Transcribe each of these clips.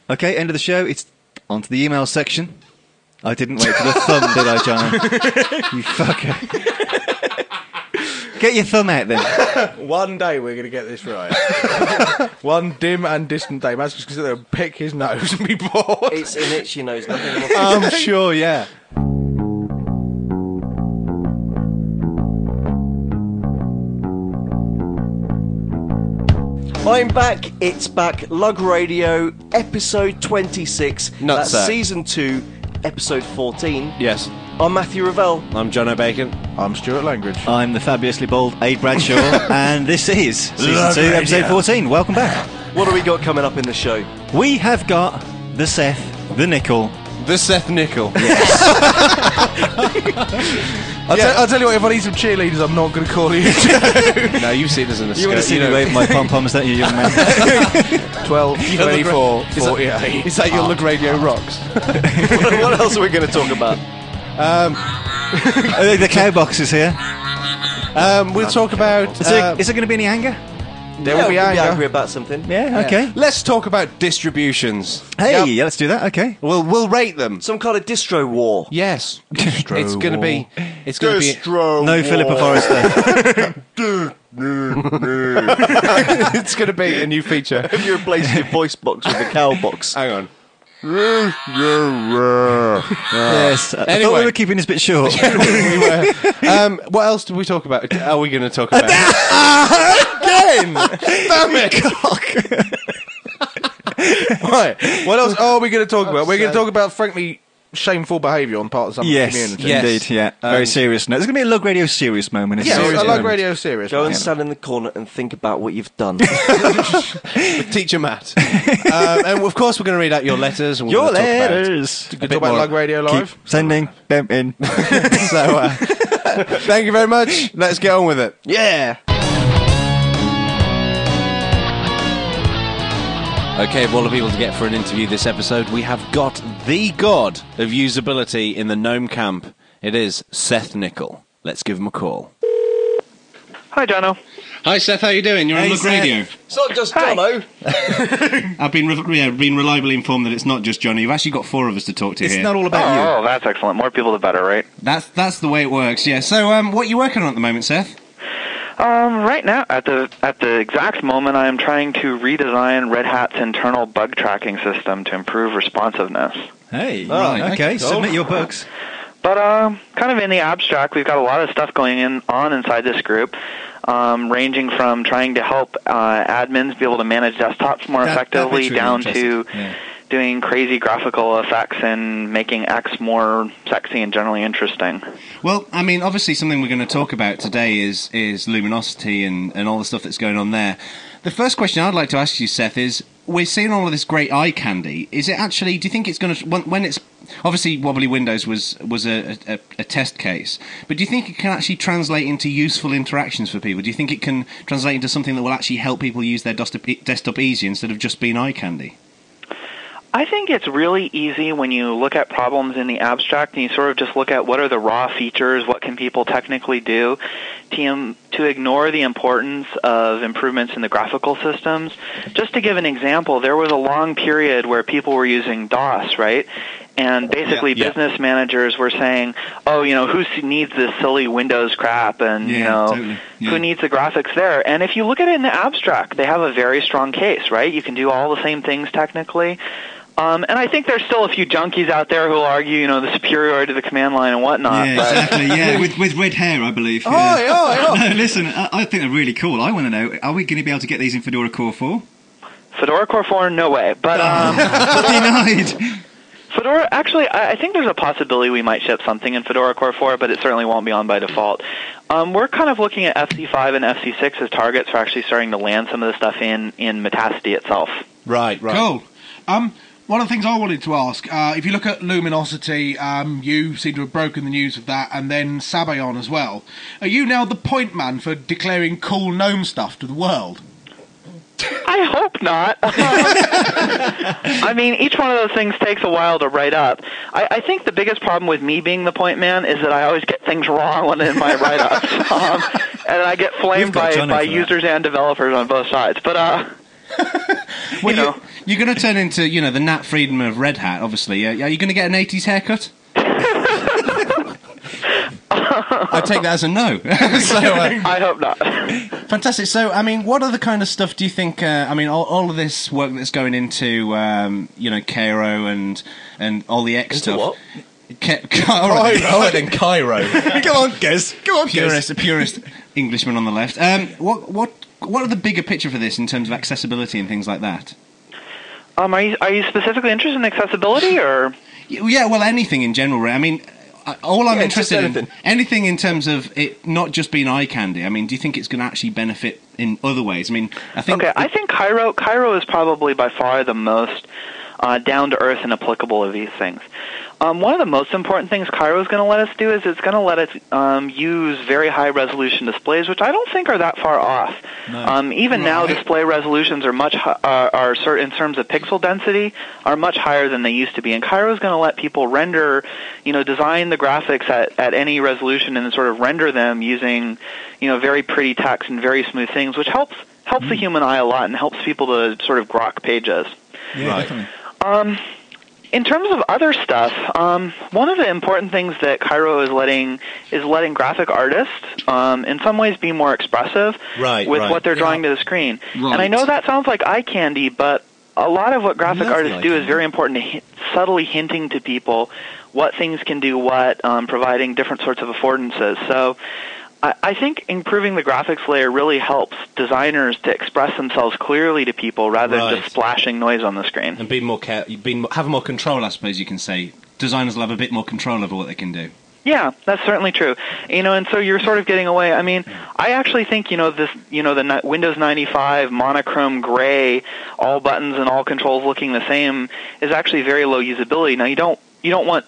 Okay, end of the show. It's on to the email section. I didn't wait for the thumb, did I, John? You fucker. Get your thumb out then. One day we're going to get this right. One dim and distant day. Man's just going to sit there and pick his nose and be bored. It's an itchy nose, nothing more. I'm sure, yeah. I'm back. It's back. Lug Radio, episode 26. Nuts, That's sir. season 2, episode 14. Yes. I'm Matthew Revell. I'm John O'Bacon. I'm Stuart Langridge. I'm the fabulously bald Aid Bradshaw, and this is season Love 2, episode Radio. 14. Welcome back. What do we got coming up in the show? We have got the Seth, the Nickel. The Seth Nickel. I'll tell you what, if I need some cheerleaders, I'm not going to call you. No, you've seen us in the You want to see me wave my pom-poms, don't you, young man? 12, 24, 48. Is that your Lug Radio rocks? What else are we going to talk about? The cowbox is here. We'll talk about... Is there going to be any anger? there will be we'll anger. angry about something. Yeah, okay. Let's talk about distributions. Hey, Yep. yeah, let's do that, okay. We'll rate them. Some kind of distro war. Yes. It's going to be... It's going to be... No Philippa Forrester. It's going to be a new feature. Have you replaced your voice box with a cow box? Hang on. Yes. I thought Anyway. we were keeping this bit short. We were. What else did we talk about? Are we going to talk about again? Damn it! Right. What else are we going to talk about? We're going to talk about, frankly, shameful behaviour on part of some Yes, community. Yes. indeed, yeah. Very serious note. There's going to be a Lug Radio serious moment. Yes, Serious I like moment. radio serious. Go and stand in the corner and think about what you've done. With Teacher Matt. And of course, we're going to read out your letters. And we're Your gonna talk about- letters. Talk about Lug Radio Live. Keep sending them in. So, thank you very much. Let's get on with it. Yeah. Okay, of all the people to get for an interview this episode, we have got the god of usability in the Gnome camp. It is Seth Nickel. Let's give him a call. Hi, Jono. Hi Seth, how you doing? You're Hey, on Lug Seth. Radio. It's not just Jono. I've been been reliably informed that it's not just Johnny. You've actually got 4 of us to talk to It's here. not all about you. Oh, that's excellent. More people, the better, right? That's the way it works. Yeah. So, what are you working on at the moment, Seth? Right now, at the exact moment, I am trying to redesign Red Hat's internal bug tracking system to improve responsiveness. Hey, right, okay, cool. submit your bugs. But kind of in the abstract, we've got a lot of stuff going on inside this group, ranging from trying to help admins be able to manage desktops more That effectively bit's really down to interesting. Yeah. doing crazy graphical effects and making X more sexy and generally interesting. Well, I mean, obviously, something we're going to talk about today is Luminosity and all the stuff that's going on there. The first question I'd like to ask you, Seth, is we're seeing all of this great eye candy. Is it actually? Do you think it's going to when it's obviously Wobbly Windows was a test case, but do you think it can actually translate into useful interactions for people? Do you think it can translate into something that will actually help people use their desktop easier instead of just being eye candy? I think it's really easy when you look at problems in the abstract and you sort of just look at what are the raw features, what can people technically do, to ignore the importance of improvements in the graphical systems. Just to give an example, there was a long period where people were using DOS, right? And basically business managers were saying, oh, who needs this silly Windows crap? And, totally. Yeah. who needs the graphics there? And if you look at it in the abstract, they have a very strong case, right? You can do all the same things technically. And I think there's still a few junkies out there who will argue, the superiority of the command line and whatnot. Yeah, but exactly. Yeah, with red hair, I believe. Oh, Yeah. oh. No, listen, I think they're really cool. I want to know: are we going to be able to get these in Fedora Core 4? Fedora Core 4, no way. But Denied. Fedora, actually, I think there's a possibility we might ship something in Fedora Core 4, but it certainly won't be on by default. We're kind of looking at FC5 and FC6 as targets for actually starting to land some of the stuff in Metacity itself. Right. Cool. One of the things I wanted to ask, if you look at Luminosity, you seem to have broken the news of that, and then Sabayon as well. Are you now the point man for declaring cool GNOME stuff to the world? I hope not. I mean, each one of those things takes a while to write up. I think the biggest problem with me being the point man is that I always get things wrong in my write-ups. And I get flamed by users and developers on both sides. But, You're going to turn into, the Nat Friedman of Red Hat, obviously. Are you going to get an 80s haircut? I take that as a no. I hope not. Fantastic. So, what other kind of stuff do you think? All of this work that's going into, Cairo and all the X stuff. What? All right. Cairo and Cairo. Come on, Gez. Come on, Gez. Purist Englishman on the left. What are the bigger picture for this in terms of accessibility and things like that? Are you specifically interested in accessibility, or? Yeah, well, anything in general. All I'm interested in anything in terms of it not just being eye candy. Do you think it's going to actually benefit in other ways? I think. Okay, I think Cairo is probably by far the most down to earth and applicable of these things. One of the most important things Cairo is going to let us do is it's going to let us use very high resolution displays, which I don't think are that far off. No. Even now, display resolutions are much in terms of pixel density are much higher than they used to be. And Cairo is going to let people render, design the graphics at any resolution and sort of render them using, very pretty text and very smooth things, which helps the human eye a lot and helps people to sort of grok pages. Yeah, definitely. In terms of other stuff, one of the important things that Cairo is letting graphic artists, in some ways, be more expressive with what they're drawing to the screen. Right. And I know that sounds like eye candy, but a lot of what graphic artists do is very important to subtly hinting to people what things can do what, providing different sorts of affordances. So I think improving the graphics layer really helps designers to express themselves clearly to people rather than just splashing noise on the screen. And have more control, I suppose you can say. Designers will have a bit more control over what they can do. Yeah, that's certainly true. And so you're sort of getting away. I actually think, the Windows 95 monochrome gray, all buttons and all controls looking the same is actually very low usability. Now, you don't want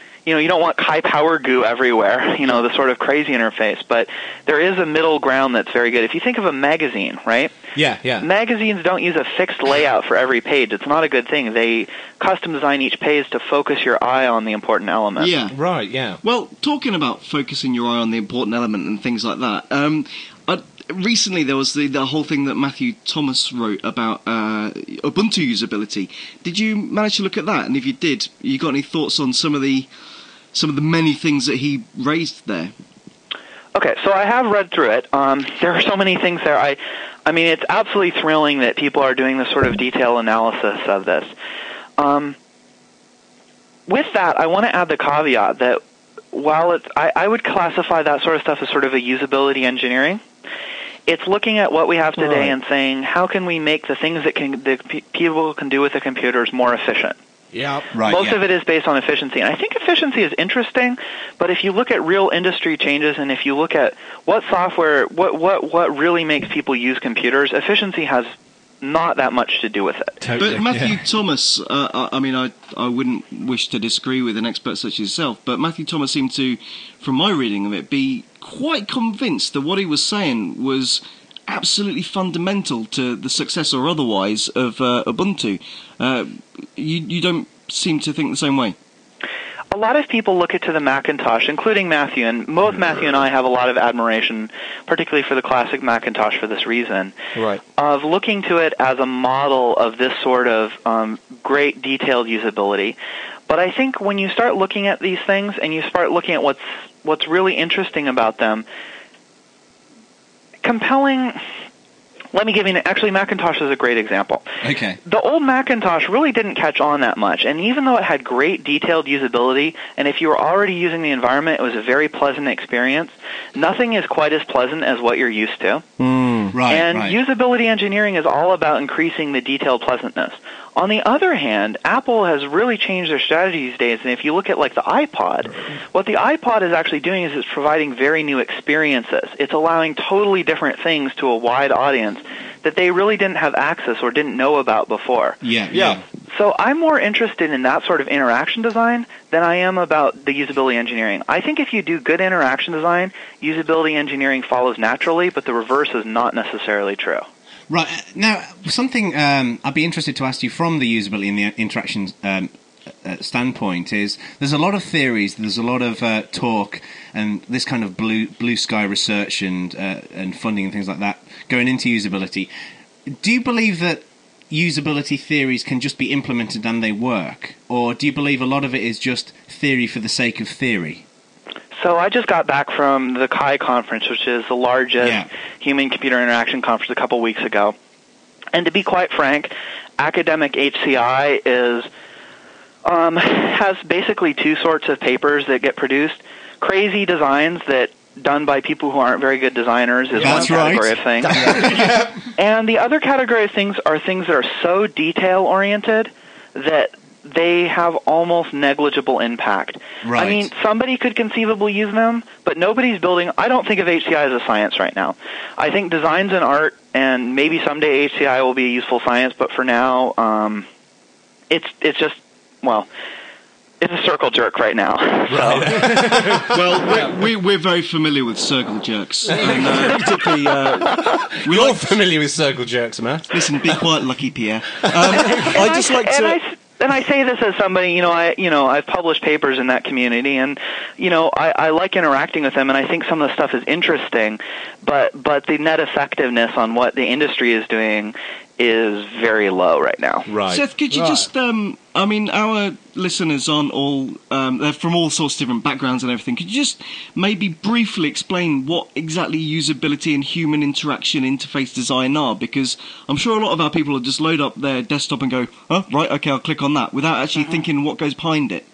Kai Power Goo everywhere, the sort of crazy interface, but there is a middle ground that's very good. If you think of a magazine, right? Yeah. Magazines don't use a fixed layout for every page. It's not a good thing. They custom design each page to focus your eye on the important element. Yeah. Right, yeah. Well, talking about focusing your eye on the important element and things like that, recently there was the whole thing that Matthew Thomas wrote about Ubuntu usability. Did you manage to look at that? And if you did, you got any thoughts on some of the many things that he raised there? Okay, so I have read through it. There are so many things there. It's absolutely thrilling that people are doing this sort of detailed analysis of this. With that, I want to add the caveat that while I would classify that sort of stuff as sort of a usability engineering, it's looking at what we have today and saying, how can we make the things that people can do with the computers more efficient? Yeah, right. Most of it is based on efficiency, and I think efficiency is interesting. But if you look at real industry changes, and if you look at what software, what really makes people use computers, efficiency has not that much to do with it. Totally. But Matthew Thomas, I wouldn't wish to disagree with an expert such as yourself, but Matthew Thomas seemed to, from my reading of it, be quite convinced that what he was saying was absolutely fundamental to the success or otherwise of Ubuntu. You don't seem to think the same way. A lot of people look to the Macintosh, including Matthew, and both Matthew and I have a lot of admiration, particularly for the classic Macintosh for this reason, of looking to it as a model of this sort of great detailed usability. But I think when you start looking at these things and you start looking at what's really interesting about them, compelling. Let me give you actually Macintosh is a great example. Okay. The old Macintosh really didn't catch on that much, and even though it had great detailed usability, and if you were already using the environment, it was a very pleasant experience, nothing is quite as pleasant as what you're used to. Right. Usability engineering is all about increasing the detailed pleasantness. On the other hand, Apple has really changed their strategy these days, and if you look at like the iPod, what the iPod is actually doing is it's providing very new experiences. It's allowing totally different things to a wide audience that they really didn't have access or didn't know about before. Yeah. So I'm more interested in that sort of interaction design than I am about the usability engineering. I think if you do good interaction design, usability engineering follows naturally, but the reverse is not necessarily true. Right. Now, something I'd be interested to ask you from the usability and the interaction standpoint is there's a lot of theories, there's a lot of talk and this kind of blue sky research and funding and things like that going into usability. Do you believe that usability theories can just be implemented and they work? Or do you believe a lot of it is just theory for the sake of theory? So I just got back from the CHI conference, which is the largest human-computer interaction conference, a couple weeks ago. And to be quite frank, academic HCI has basically two sorts of papers that get produced. Crazy designs that done by people who aren't very good designers is one category of things. And the other category of things are things that are so detail-oriented that they have almost negligible impact. Right. I mean, somebody could conceivably use them, but nobody's building... I don't think of HCI as a science right now. I think design's an art, and maybe someday HCI will be a useful science, but for now, it's just, well... It's a circle jerk right now. Right. Well, we're very familiar with circle jerks. And, particularly, You're familiar with circle jerks, Matt. Listen, be quiet, Lucky Pierre. I just like to... And I say this as somebody, I've published papers in that community, and, I like interacting with them, and I think some of the stuff is interesting, but the net effectiveness on what the industry is doing is very low right now. Right. Seth, could you just, our listeners on they're from all sorts of different backgrounds and everything. Could you just maybe briefly explain what exactly usability and human interaction interface design are? Because I'm sure a lot of our people will just load up their desktop and go, oh, right, okay, I'll click on that, without actually thinking what goes behind it.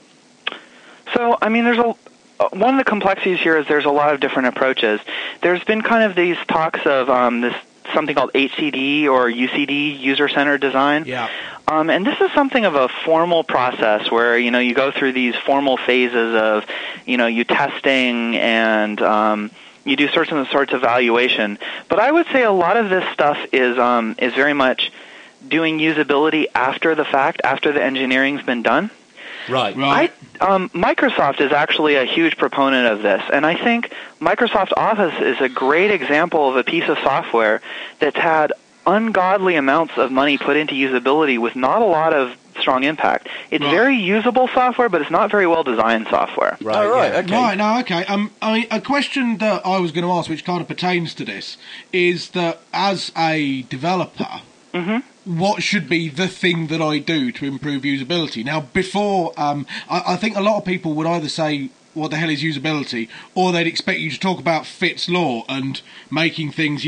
So, I mean, one of the complexities here is there's a lot of different approaches. There's been kind of these talks of this something called HCD or UCD, user-centered design. Yeah. And this is something of a formal process where, you go through these formal phases of, you testing and you do sorts of evaluation. But I would say a lot of this stuff is very much doing usability after the fact, after the engineering's been done. Right. Microsoft is actually a huge proponent of this, and I think Microsoft Office is a great example of a piece of software that's had ungodly amounts of money put into usability with not a lot of strong impact. It's very usable software, but it's not very well designed software. Right. Okay. Right, no, okay. A question that I was going to ask, which kind of pertains to this, is that as a developer, what should be the thing that I do to improve usability? Now, before, I think a lot of people would either say, what the hell is usability, or they'd expect you to talk about Fitts' law and making things,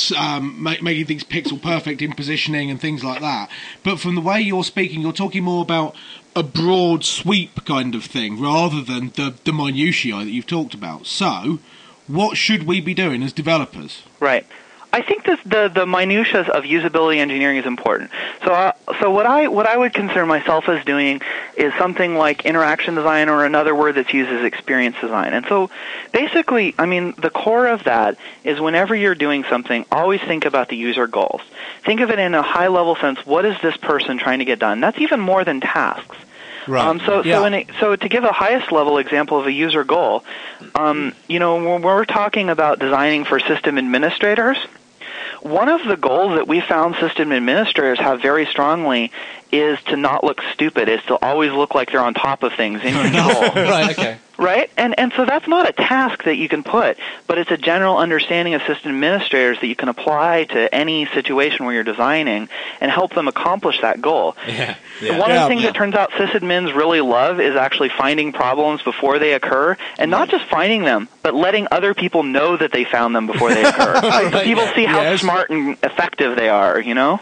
making things pixel perfect in positioning and things like that. But from the way you're speaking, you're talking more about a broad sweep kind of thing, rather than the minutiae that you've talked about. So, what should we be doing as developers? Right. I think the minutiae of usability engineering is important. So what I would consider myself as doing is something like interaction design, or another word that's used is experience design. And so basically, I mean, the core of that is whenever you're doing something, always think about the user goals. Think of it in a high-level sense. What is this person trying to get done? That's even more than tasks. Right. So to give a highest level example of a user goal, when we're talking about designing for system administrators, one of the goals that we found system administrators have very strongly is to not look stupid, is to always look like they're on top of things in control. Right, okay. Right? And so that's not a task that you can put, but it's a general understanding of system administrators that you can apply to any situation where you're designing and help them accomplish that goal. Yeah. One of the things that turns out sysadmins really love is actually finding problems before they occur, and not just finding them, but letting other people know that they found them before they occur. So people see how smart and effective they are,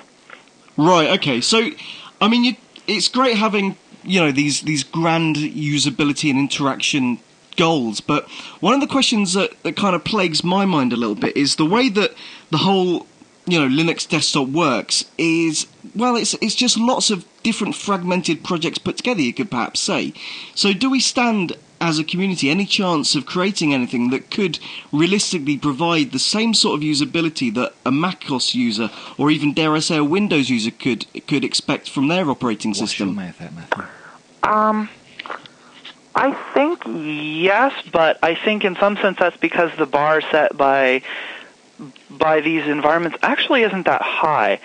Right, okay. So, I mean, it's great having, these grand usability and interaction goals, but one of the questions that kind of plagues my mind a little bit is the way that the whole, Linux desktop works is, well, it's just lots of different fragmented projects put together, you could perhaps say. So do we stand as a community any chance of creating anything that could realistically provide the same sort of usability that a macOS user, or even dare I say a Windows user, could expect from their operating system? What's your Matthew? I think yes, but I think in some sense that's because the bar set by these environments actually isn't that high.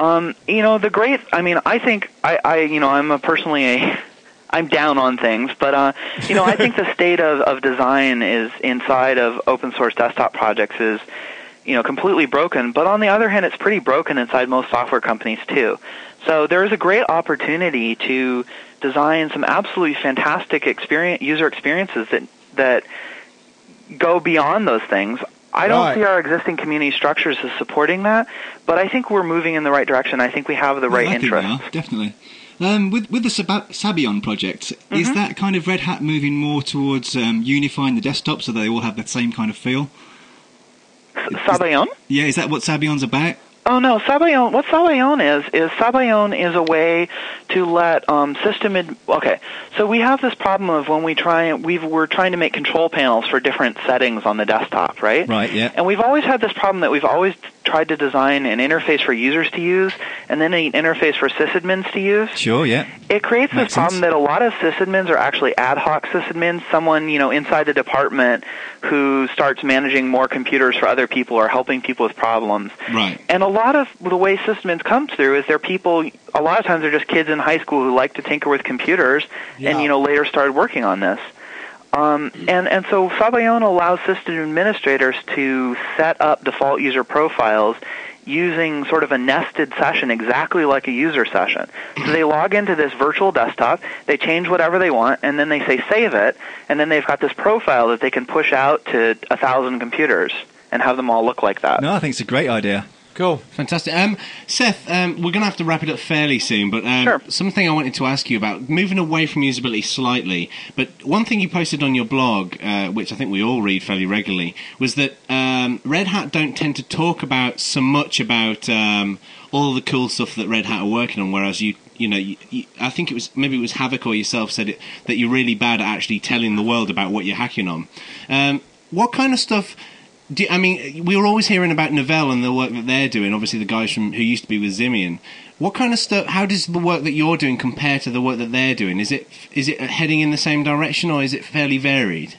I'm down on things, but I think the state of design is inside of open source desktop projects is completely broken. But on the other hand, it's pretty broken inside most software companies too. So there is a great opportunity to design some absolutely fantastic user experiences that go beyond those things. I don't see our existing community structures as supporting that, but I think we're moving in the right direction. I think we have the right interest. I think we are, definitely. With the Sabayon project, is that kind of Red Hat moving more towards unifying the desktop so they all have the same kind of feel? Sabayon? Yeah, is that what Sabayon's about? Oh no, Sabayon. What Sabayon is Sabayon is a way to let okay, so we have this problem of when we're trying to make control panels for different settings on the desktop, right? Right. Yeah. And we've always had this problem that we've always tried to design an interface for users to use, and then an interface for sysadmins to use. Sure. Yeah. It creates Makes this problem sense. that a lot of sysadmins are actually ad hoc sysadmins, someone inside the department who starts managing more computers for other people or helping people with problems. Right. And a lot of the way sysadmins come through is they're people, a lot of times they're just kids in high school who like to tinker with computers and, later started working on this. And so Sabayon allows system administrators to set up default user profiles using sort of a nested session exactly like a user session. So they log into this virtual desktop, they change whatever they want, and then they say save it, and then they've got this profile that they can push out to 1,000 computers and have them all look like that. No, I think it's a great idea. Cool. Fantastic. Seth, we're going to have to wrap it up fairly soon, but Sure. Something I wanted to ask you about, moving away from usability slightly, but one thing you posted on your blog, which I think we all read fairly regularly, was that Red Hat don't tend to talk about so much about all the cool stuff that Red Hat are working on, whereas you I think it was Havok or yourself said it, that you're really bad at actually telling the world about what you're hacking on. What kind of stuff... we were always hearing about Novell and the work that they're doing, obviously the guys who used to be with Ximian. What kind of stuff, how does the work that you're doing compare to the work that they're doing? Is it heading in the same direction, or is it fairly varied?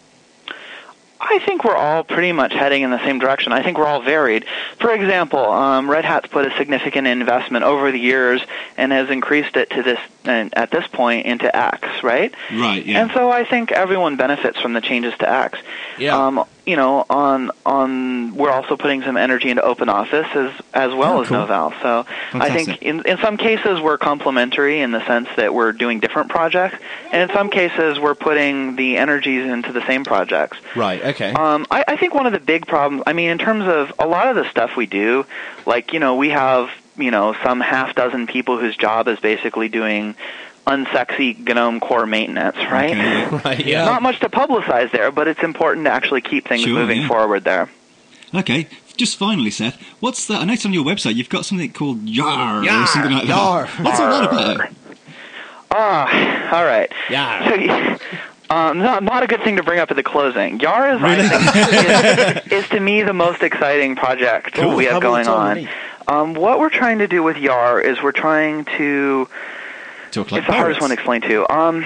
I think we're all pretty much heading in the same direction. I think we're all varied. For example, Red Hat's put a significant investment over the years and has increased it to this, at this point, into X, right? Right, yeah. And so I think everyone benefits from the changes to X. Yeah. We're also putting some energy into OpenOffice as well as cool. Novell. So Fantastic. I think in some cases we're complementary in the sense that we're doing different projects, and in some cases we're putting the energies into the same projects. Right, okay. I think one of the big problems, in terms of a lot of the stuff we do, like, we have, some half dozen people whose job is basically doing unsexy GNOME core maintenance, right? Okay. Right, yeah. Not much to publicize there, but it's important to actually keep things moving forward there. Okay, just finally, Seth, what's that? I noticed on your website you've got something called YAR or something like that. What's all that about? All right. Yeah. So, not a good thing to bring up at the closing. YAR is, Really? I think, is to me the most exciting project we have going on. What we're trying to do with YAR is we're trying to... Talk like it's the hardest one to explain to. I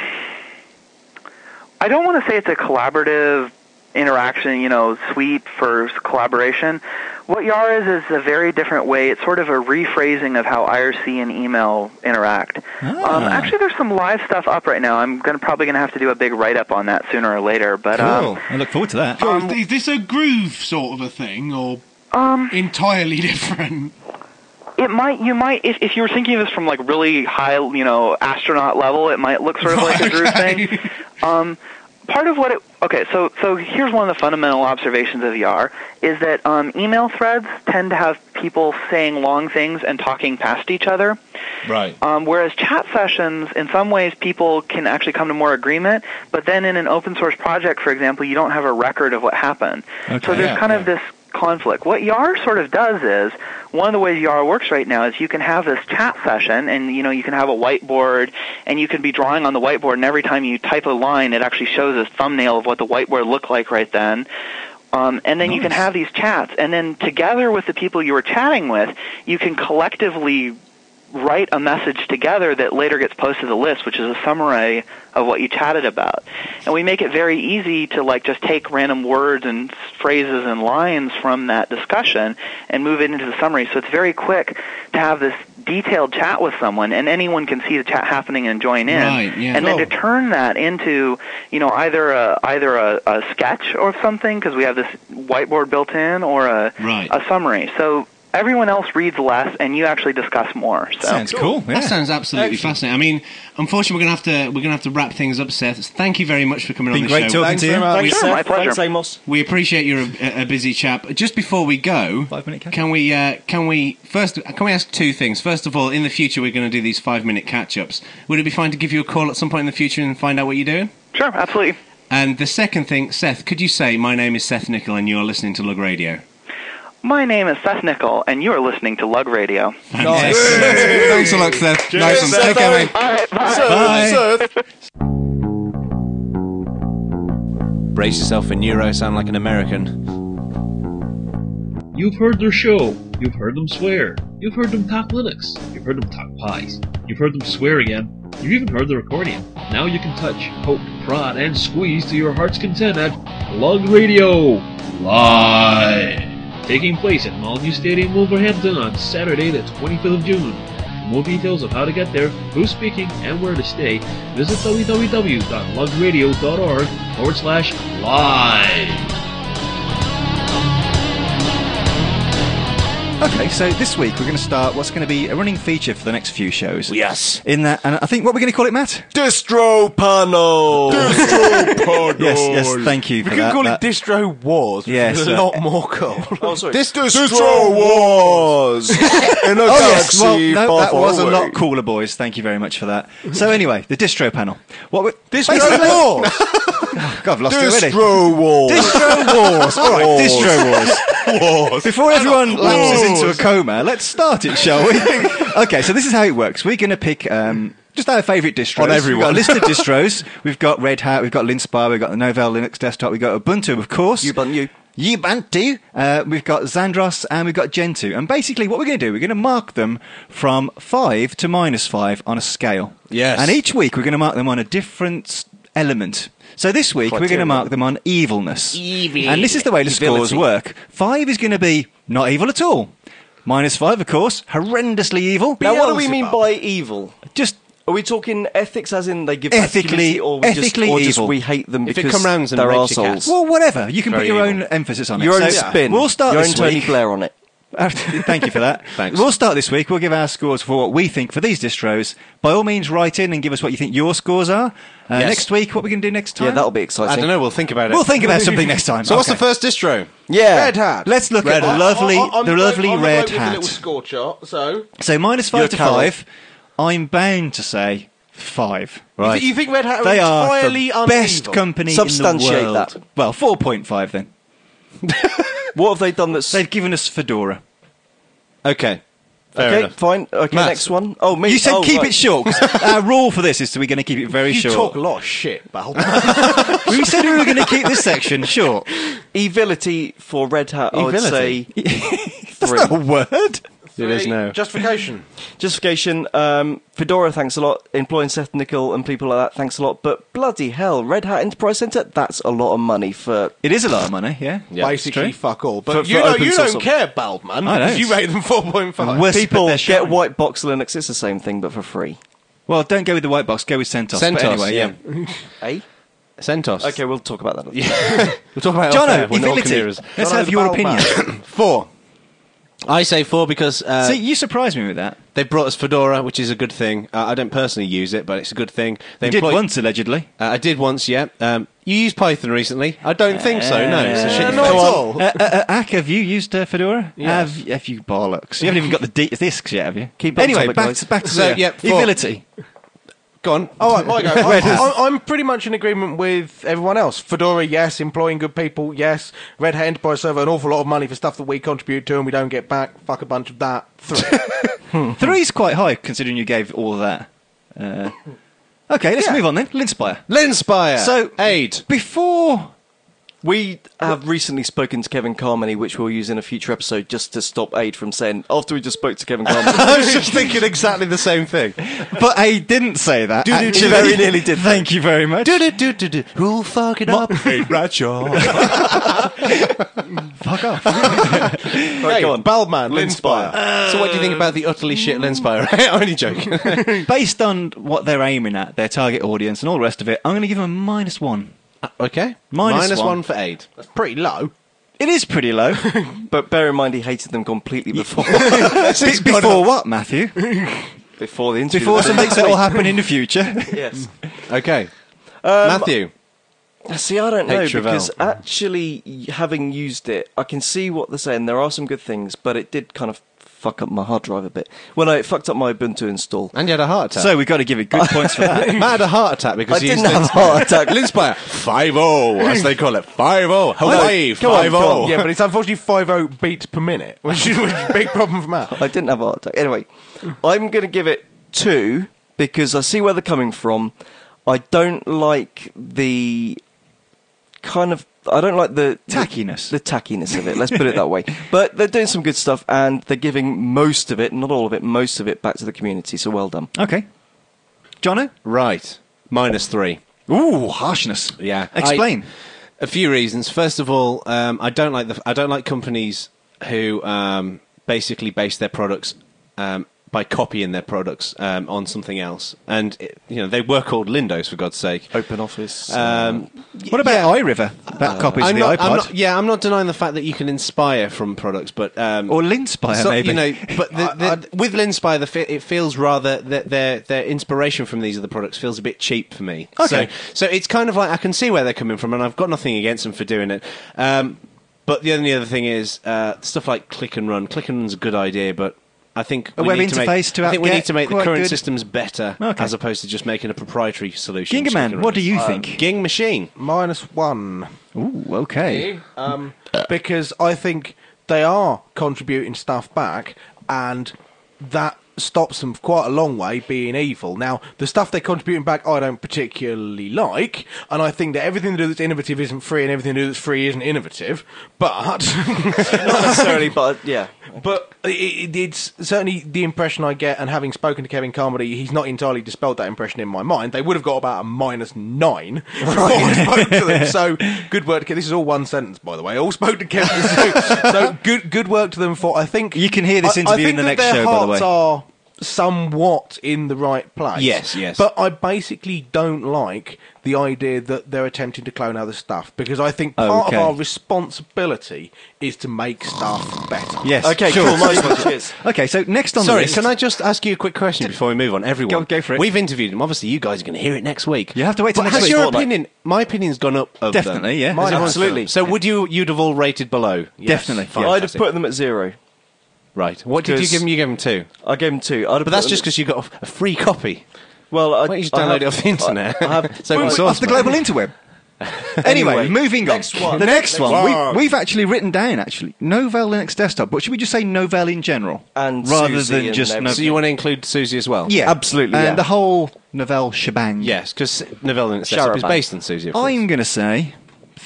don't want to say it's a collaborative interaction, suite for collaboration. What YAR is a very different way. It's sort of a rephrasing of how IRC and email interact. Actually, there's some live stuff up right now. I'm probably going to have to do a big write-up on that sooner or later. But Cool. I look forward to that. Is this a groove sort of a thing, or entirely different? you might, if you were thinking of this from like really high, astronaut level, it might look sort of like a groove thing. Part of what so here's one of the fundamental observations of YAR is that email threads tend to have people saying long things and talking past each other. Right. Whereas chat sessions, in some ways, people can actually come to more agreement, but then in an open source project, for example, you don't have a record of what happened. Okay, so there's kind of this conflict. What YAR sort of does is, one of the ways YAR works right now is you can have this chat session, and you can have a whiteboard, and you can be drawing on the whiteboard, and every time you type a line, it actually shows a thumbnail of what the whiteboard looked like right then. And then you can have these chats, and then together with the people you were chatting with, you can collectively write a message together that later gets posted to the list, which is a summary of what you chatted about. And we make it very easy to like just take random words and phrases and lines from that discussion and move it into the summary. So it's very quick to have this detailed chat with someone, and anyone can see the chat happening and join in. Right, yeah. And then to turn that into, either a sketch or something, because we have this whiteboard built in, or a summary. So everyone else reads less, and you actually discuss more. So. Sounds cool. Yeah. That sounds absolutely fascinating. I mean, unfortunately, we're gonna have to wrap things up, Seth. Thank you very much for coming on the great show. talking to you. Thanks, Sure, my pleasure. Thanks, Amos. We appreciate you're a busy chap. Just before we go, 5-minute catch-up. can we ask two things? First of all, in the future, we're going to do these 5-minute catch-ups. Would it be fine to give you a call at some point in the future and find out what you're doing? Sure, absolutely. And the second thing, Seth, could you say, my name is Seth Nichol and you're listening to Lug Radio? My name is Seth Nichol, and you are listening to Lug Radio. Nice. Thanks a lot, Seth. Nice one. Take care, mate. All right, bye. Bye. Brace yourself for Neuro, sound like an American. You've heard their show. You've heard them swear. You've heard them talk Linux. You've heard them talk pies. You've heard them swear again. You've even heard their accordion. Now you can touch, poke, prod, and squeeze to your heart's content at Lug Radio Live. Taking place at Molyneux Stadium, Wolverhampton on Saturday the 25th of June. For more details of how to get there, who's speaking, and where to stay, visit www.lugradio.org/live. Okay, so this week we're going to start what's going to be a running feature for the next few shows. Yes. In that, and I think what we're going to call it, Matt? Distro panel. Yes, thank you for We that. can call it Distro Wars. Yes, It's a lot more cool. Oh, sorry. Distro Wars in a galaxy well, no, far, that far was away. a lot cooler, boys. Thank you very much for that. So anyway, the distro panel. Distro Wars. God, I've lost it already. Distro Wars. Distro Wars. All right, Distro Wars. Before everyone lapses into a coma, let's start it, shall we? Okay, so this is how it works. We're going to pick just our favourite distros. On everyone. We've got a list of distros. We've got Red Hat, we've got Linspire, we've got the Novell Linux desktop, we've got Ubuntu, of course. Ubuntu. We've got Xandros, and we've got Gentoo. And basically what we're going to do, we're going to mark them from 5 to -5 on a scale. Yes. And each week we're going to mark them on a different element. So this week we're going to mark them on evilness. And this is the way the scores work. 5 is going to be not evil at all. -5, of course, horrendously evil. Now, what do we mean by evil? Just Are we talking ethics, as in they give back to Ethically- community, or we ethically just, or just evil. we hate them If it because come round and they're rapes your arseholes? cats. well, whatever. You can put Very your evil. own emphasis on Your it. own So spin. We'll start Your this own Tony week. Blair on it. Thank you for that. Thanks. We'll start this week. We'll give our scores for what we think for these distros. By all means, write in and give us what you think your scores are. Yes. Next week, what we're going to do next time? Yeah, that'll be exciting. I don't know, we'll think about it. We'll think about something next time. So what's the Okay. first distro? Yeah. Red Hat. Let's look at the lovely, the lovely Red Hat. score chart, so... So -5 You're to Carol. 5. I'm bound to say 5. Right. You think Red Hat are They are entirely the best unevil? company in the Substantiate world. that. Well, 4.5 then. What have they done that's... They've given us Fedora. Okay. Fair okay, enough. fine. Okay, Matt. next one. Oh, me. You said oh, keep right. it short. 'Cause our rule for this is we're going to keep it very You short. talk a lot of shit, Bal. We said we were going to keep this section short. Evility for Red Hat, I would say That's 3. not a word. It is now. Justification. Justification, Fedora, thanks a lot. Employing Seth Nichol and people like that, thanks a lot. But bloody hell, Red Hat Enterprise Center, that's a lot of money for... It is a lot of money, yeah. Basically, true. fuck all. But For you open source don't care, Baldman. I don't. You rate them 4.5. Worst People their get shine. white box Linux, it's the same thing, but for free. Well, don't go with the white box. Go with CentOS. CentOS, But anyway, yeah. Eh? CentOS. Okay, we'll talk about that. We'll talk about it off air Jono, when no one can Evility. hear us. Let's Jono have the your Baldman. opinion. 4. I say 4 because See, you surprised me with that. they brought us Fedora, which is a good thing. I don't personally use it, but it's a good thing. They You did employ- once, allegedly. I did once, yeah. You used Python recently? I don't think so, no. It's a shit not thing. at all. Ack, have you used Fedora? Yes. Have you bollocks? You haven't even got the discs yet, have you? Keep on anyway, topic, back guys. to So, the yeah, 4. Evility. Go on. All right, my go. I'm pretty much in agreement with everyone else. Fedora, yes. Employing good people, yes. Red Hat Enterprise Server, an awful lot of money for stuff that we contribute to and we don't get back. Fuck a bunch of that. 3. 3's quite high, considering you gave all of that. Okay, let's move on then. Linspire. Linspire. So, Aid. Before We have recently spoken to Kevin Carmody, which we'll use in a future episode, just to stop Aid from saying, after we just spoke to Kevin Carmody. I was just thinking exactly the same thing. But Aid didn't say that. He very nearly did. Thank you very much. Who'll fuck it up? Aid Bradshaw. Fuck off. Right, go on. Baldman, Linspire. So what do you think about the utterly shit Linspire? I'm only joking. Based on what they're aiming at, their target audience and all the rest of it, I'm going to give them a -1. Okay. Minus one. -1 for Aid. That's pretty low. It is pretty low. But bear in mind, he hated them completely before. Before what, Matthew? Before the interview. Before something that will happen in the future. Yes. Okay. Matthew. See, I don't know, Hey, Travell. because actually, having used it, I can see what they're saying. There are some good things, but it did kind of fuck up my hard drive a bit. Well, no, it fucked up my Ubuntu install. And you had a heart attack. So we've got to give it good points for that. Matt had a heart attack because I he didn't used have a heart attack. Linspire 5-0, as they call it. 5-0. Hawaii, Come on, 5-0. Yeah, but it's unfortunately 50 beats per minute, which is a big problem for Matt. I didn't have a heart attack. Anyway, I'm going to give it 2 because I see where they're coming from. I don't like the I don't like the Tackiness. The tackiness of it, let's put it that way. But they're doing some good stuff, and they're giving most of it, not all of it, most of it back to the community, so well done. Okay. Jono? Right. -3. Ooh, harshness. Yeah. Explain. A few reasons. First of all, I don't like companies who basically base their products by copying their products on something else. And they were called Lindos, for God's sake. Open Office. What about iRiver? About copies of the iPod? I'm not denying the fact that you can inspire from products, but or Linspire, maybe. But with Linspire, it feels rather that their inspiration from these other products feels a bit cheap for me. Okay. So it's kind of like I can see where they're coming from, and I've got nothing against them for doing it. But the only other thing is stuff like Click and Run. Click and Run's a good idea, but I think a web interface to I think we need to make the current good systems better, as opposed to just making a proprietary solution. Gingerman, what do you think? Ging Machine. -1. Ooh, okay. Because I think they are contributing stuff back, and that stops them quite a long way being evil. Now, the stuff they're contributing back I don't particularly like, and I think that everything to do that's innovative isn't free, and everything to do that's free isn't innovative, but... Not necessarily, but yeah. But it's certainly the impression I get, and having spoken to Kevin Carmody, he's not entirely dispelled that impression in my mind. They would have got about a -9 before I spoke to them. So good work to Kevin. This is all one sentence, by the way. I all spoke to Kevin. So good work to them for, I think... You can hear this interview in the next show, by the way. I think that their hearts are somewhat in the right place. Yes. But I basically don't like the idea that they're attempting to clone other stuff, because I think part of our responsibility is to make stuff better. Yes. Okay, sure. cool. Nice one. Cheers. Okay, so next on the Sorry, list... can I just ask you a quick question before we move on? Everyone, Go for it. We've interviewed them. Obviously, you guys are going to hear it next week. You have to wait till But next has week. your opinion... My opinion's gone up of Definitely, yeah. Mine Absolutely. So you'd have all rated below? Yes. Definitely. Fine. I'd have put them at 0. Right. What did you Because- give them? You gave them 2. I gave them 2. But that's just because you got a free copy. Well, Why don't you just download it off the internet? I have So Well, it's off the global interweb. Anyway, moving on. next one. The next one. one. We've actually written down, Novell Linux Desktop, but should we just say Novell in general? And rather Susie than and just everything. So you want to include Susie as well? Yeah. Absolutely, And yeah. the whole Novell shebang. Yes, because Novell Linux Desktop is Sharaban. based on Susie, of course. I'm going to say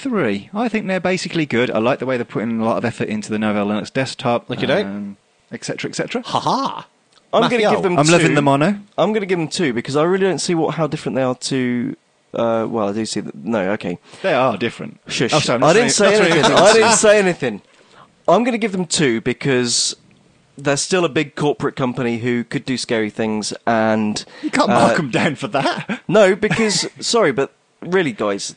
3. I think they're basically good. I like the way they're putting a lot of effort into the Novell Linux Desktop. Look at it. Etc., etc. Ha-ha! I'm going to Matthew. give them 2. I'm loving the mono. I'm going to give them 2 because I really don't see how different they are to. Well, I do see that. No, okay. They are different. Shush. Oh, sorry, I didn't say not anything. saying- I didn't say anything. I'm going to give them 2 because they're still a big corporate company who could do scary things, and You can't mark them down for that. no, because sorry, but really, guys,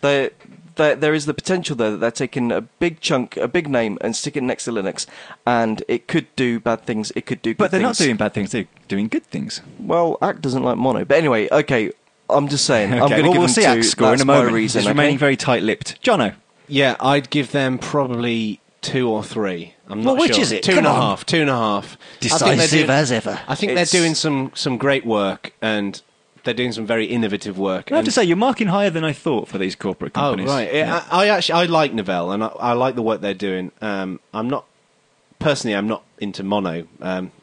there is the potential there that they're taking a big chunk, a big name, and sticking it next to Linux, and it could do bad things. It could do good But they're things. not doing bad things. They're doing good things. Well, Act doesn't like mono, but anyway, okay. I'm just saying. I'm Okay, going to give we'll them see 2. Axe score That's in a moment. my reason. It's Okay? remaining very tight-lipped. Jono. Yeah, I'd give them probably 2 or 3. I'm not Well, which sure. is it? 2 Come and a on. half. 2.5. Decisive as ever. I think It's- they're doing some great work, and they're doing some very innovative work. I have and- to say, you're marking higher than I thought for these corporate Oh companies. right, yeah. I like Novell, and I like the work they're doing. I'm not into mono.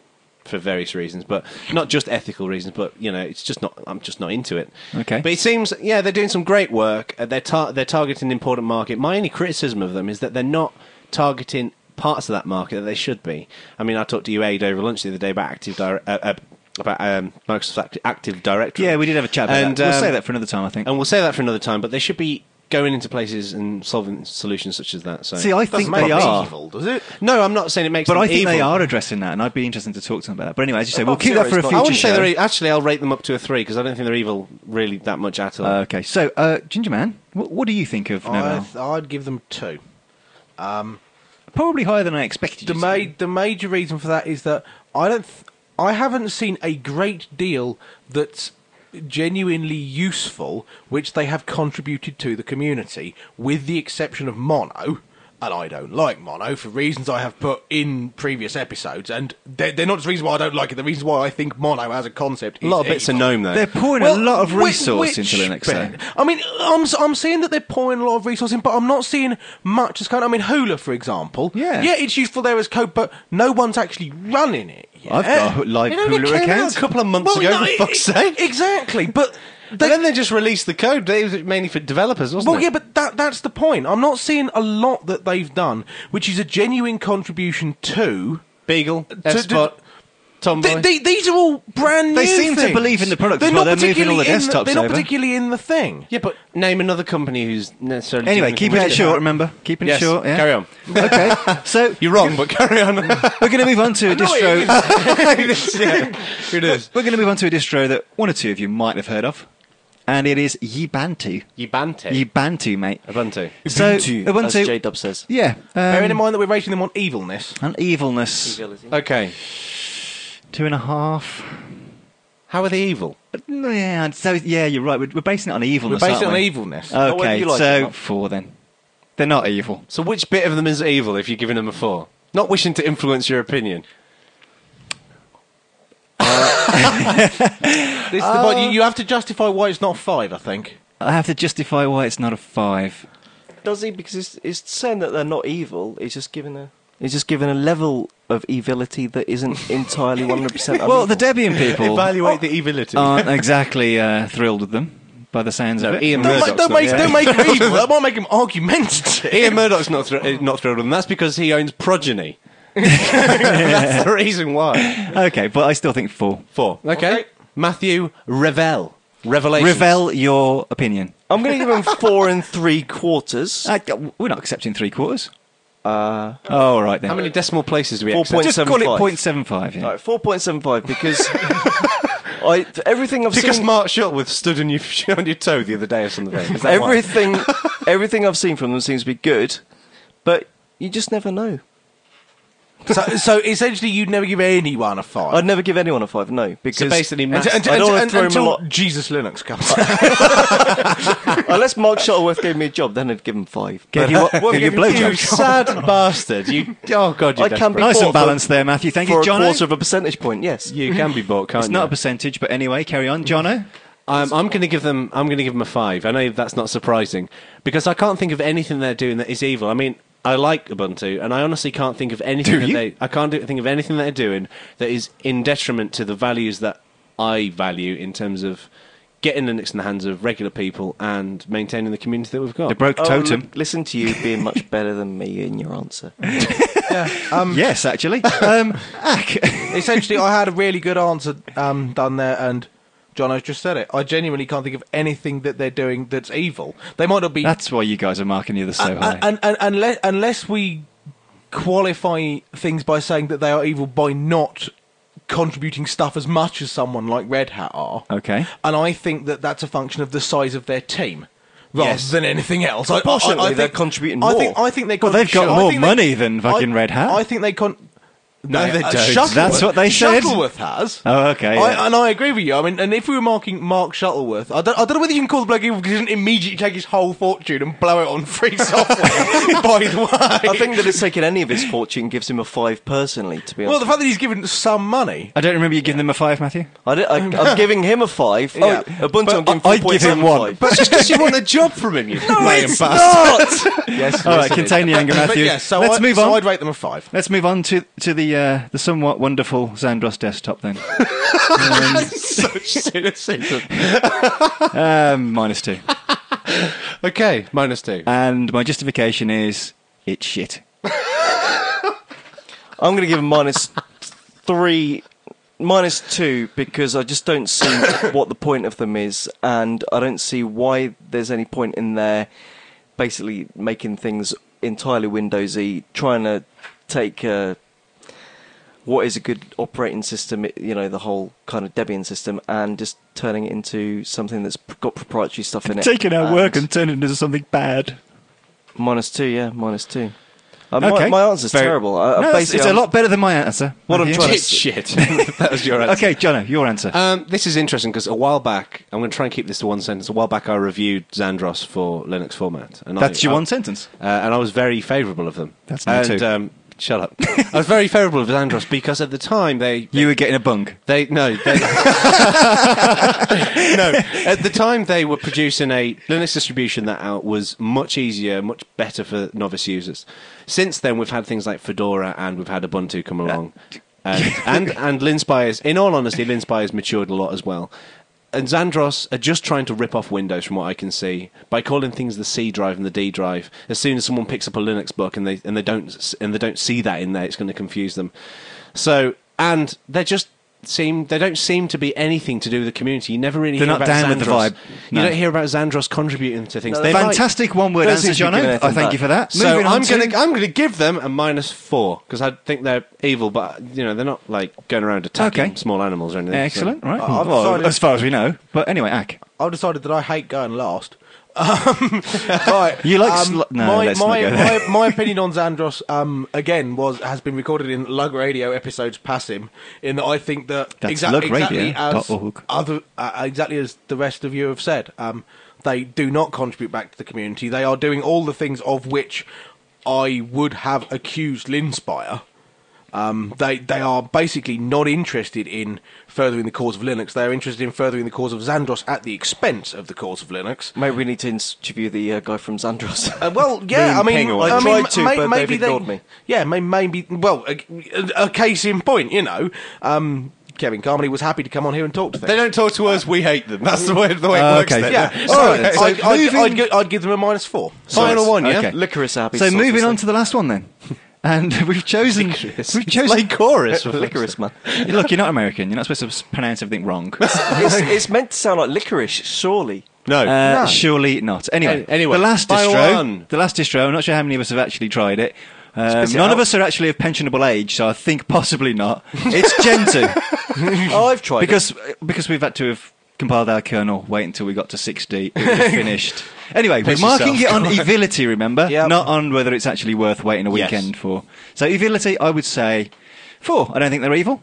for various reasons, but not just ethical reasons. But it's just not. I'm just not into it. Okay. But it seems, they're doing some great work. They're targeting an important market. My only criticism of them is that they're not targeting parts of that market that they should be. I mean, I talked to you, Aid, over lunch the other day about Microsoft Active Directory. Yeah, we did have a chat about that. We'll say that for another time, I think. And we'll say that for another time, but they should be going into places and solving solutions such as that. So. See, I think they are. Evil, does it? No, I'm not saying it makes them evil. But I think evil. they are addressing that, and I'd be interested to talk to them about that. But anyway, as you say, we'll keep that for a future I wouldn't show. say they're... Actually, I'll rate them up to a 3, because I don't think they're evil really that much at all. Okay, so, Ginger Man, what do you think of Novell? I'd give them 2. Probably higher than I expected. The major reason for that is that I haven't seen a great deal that's genuinely useful which they have contributed to the community, with the exception of Mono. And I don't like Mono for reasons I have put in previous episodes, and they're not just reasons why I don't like it. The reasons why I think Mono as a concept is a lot of bits of GNOME, though. They're pouring a lot of resource into Linux, though. I mean, I'm seeing that they're pouring a lot of resource in, but I'm not seeing much as kind of... I mean, Hula, for example. Yeah, it's useful there as code, but no one's actually running it yet. I've got a live Hula account a couple of months ago, for fuck's sake. Exactly, but... then they just released the code. It was mainly for developers, wasn't it? Well, yeah, but that's the point. I'm not seeing a lot that they've done, which is a genuine contribution to... Beagle, F-Spot, Tomboy. These are all brand new They seem things. to believe in the product They're as well. not They're moving all the particularly desktops They're not over. particularly in the thing. Yeah, but name another company who's necessarily... Anyway, doing keeping it short, remember? Keeping it short, yeah? Carry on. Okay, so... You're wrong, but carry on. We're going to move on to a distro... It is. We're going to move on to a distro that one or two of you might have heard of. And it is Ubuntu. Ubuntu, mate. Ubuntu. So, As Ubuntu... J-Dub says. Yeah. Bearing in mind that we're rating them on evilness. On evilness. Okay. 2.5. How are they evil? Yeah, so you're right. We're basing it on evilness. We're basing it on aren't we? evilness. Okay, you like so it, Mark? 4 then. They're not evil. So which bit of them is evil if you're giving them a 4? Not wishing to influence your opinion. This is the point. You have to justify why it's not 5, I think. I have to justify why it's not a 5. Does he? Because it's saying that they're not evil. He's just giving a level of evility that isn't entirely 100%. Well, the Debian people Evaluate the evility. aren't exactly thrilled with them, by the sounds of it. Ian Murdoch's Don't make him evil. That might make him argumentative. Ian Murdoch's not thrilled with them. That's because he owns Progeny. That's the reason why. Okay, but I still think 4. 4. Okay. Matthew Revell. Revelations. Revel your opinion. I'm going to give him 4 3/4. We're not accepting 3/4. Oh, all right then. How many decimal places do we accept? Just call it 0.75. Yeah. All right, 4.75 because everything I've Because seen. Mark Shuttleworth stood on your toe the other day or something. Is that why? everything I've seen from them seems to be good, but you just never know. So essentially, you'd never give anyone a 5. I'd never give anyone a 5, no, because So basically, I don't want to throw him a until lot. Jesus Linux comes. Unless Mark Shuttleworth gave me a job, then I'd give him 5. Gave you Won't give you a give You blowjob. sad bastard. Oh, God, you're I can be Nice bought and balanced there, Matthew. Thank you, for a Jono. quarter of a percentage point. Yes. You can be bought, can't It's you? not a percentage, but anyway, carry on, Jono. I'm going to give them a 5. I know that's not surprising because I can't think of anything they're doing that is evil. I mean, I like Ubuntu, and I honestly can't think of anything think of anything they're doing that is in detriment to the values that I value in terms of getting Linux in the hands of regular people and maintaining the community that we've got. The broke totem. Listen to you being much better than me in your answer. Yes, actually. Ack. Essentially, I had a really good answer done there, and Jono's just said it. I genuinely can't think of anything that they're doing that's evil. They might not be... That's why you guys are marking the others so high. And unless we qualify things by saying that they are evil by not contributing stuff as much as someone like Red Hat are. Okay. And I think that that's a function of the size of their team rather Yes. than anything else. Proportionately, they're contributing more. I think they Well, they've got more I think money than fucking Red Hat. I think they No, they don't. Shuttleworth, That's what they said. Shuttleworth has. Oh, okay. Yeah. And I agree with you. I mean, and if we were marking Mark Shuttleworth, I don't know whether you can call the bloke evil because he doesn't immediately take his whole fortune and blow it on free software. By the way, I think that it's taken any of his fortune gives him a 5 personally, to be honest. well, the fact that he's given some money. I don't remember you giving them a 5, Matthew. I'm giving him a 5. Yeah. Oh, Ubuntu, I'm giving 4.75. I'd give him 1. But just because you want a job from him, you it's not! Yes. All right, contain the anger, But Matthew. yes, so Let's move on. So I'd rate them a 5. Let's move on to the the somewhat wonderful Xandros desktop then. Such cynicism. -2. Okay, -2. And my justification is it's shit. I'm going to give them -3, -2, because I just don't see what the point of them is, and I don't see why there's any point in there basically making things entirely Windowsy, trying to take what is a good operating system, the whole kind of Debian system, and just turning it into something that's got proprietary stuff in it. Taking our work and turning it into something bad. -2, yeah, -2. Okay. My answer's terrible. It's a lot better than my answer. What I'm trying to It's shit. That was your answer. Okay, Jono, your answer. This is interesting because a while back, I'm going to try and keep this to one sentence. A while back, I reviewed Xandros for Linux format. And That's your one sentence. And I was very favourable of them. That's number 2. Shut up. I was very favourable of Xandros because at the time you were getting a bung. No. At the time they were producing a Linux distribution that was much easier, much better for novice users. Since then, we've had things like Fedora and we've had Ubuntu come along, and Linspire's. In all honesty, Linspire's matured a lot as well. And Xandros are just trying to rip off Windows, from what I can see, by calling things the C drive and the D drive. As soon as someone picks up a Linux book and they don't see that in there, it's going to confuse them. So, and they don't seem to be anything to do with the community. You never really hear about Xandros. They're not down with the vibe. No. You don't hear about Xandros contributing to things. No, fantastic one-word answer, Jono. I thank you for that. So I'm going to give them a -4 because I think they're evil, but they're not like going around attacking small animals or anything. Excellent, so. right? Well, as far as we know. But anyway, Ack. I've decided that I hate going last. Right. You like my opinion on Xandros again has been recorded in Lug Radio episodes past him, in that I think that exactly as the rest of you have said, they do not contribute back to the community. They are doing all the things of which I would have accused Linspire. They are basically not interested in furthering the cause of Linux. They are interested in furthering the cause of Xandros at the expense of the cause of Linux. Maybe we need to interview the guy from Xandros. Well, yeah, I tried to, but they've ignored me. Yeah, maybe. Well, a case in point, Kevin Carmody was happy to come on here and talk to them. They don't talk to us, we hate them. That's the way it works. Okay. Yeah. I'd give them a -4. Final one, yeah? Okay. Licorice happy. So moving on to the last one then. And we've chosen... Like chorus. Licorice, man. Look, you're not American. You're not supposed to pronounce everything wrong. It's meant to sound like licorice, surely. No. Surely not. Anyway, the last distro, I'm not sure how many of us have actually tried it. None of us are actually of pensionable age, so I think possibly not. It's Gentoo. I've tried because we've had to have compiled our kernel, wait until we got to 60, it would have finished. Anyway, we're marking it on evility, remember? Yep. Not on whether it's actually worth waiting a weekend for. So evility, I would say 4. I don't think they're evil.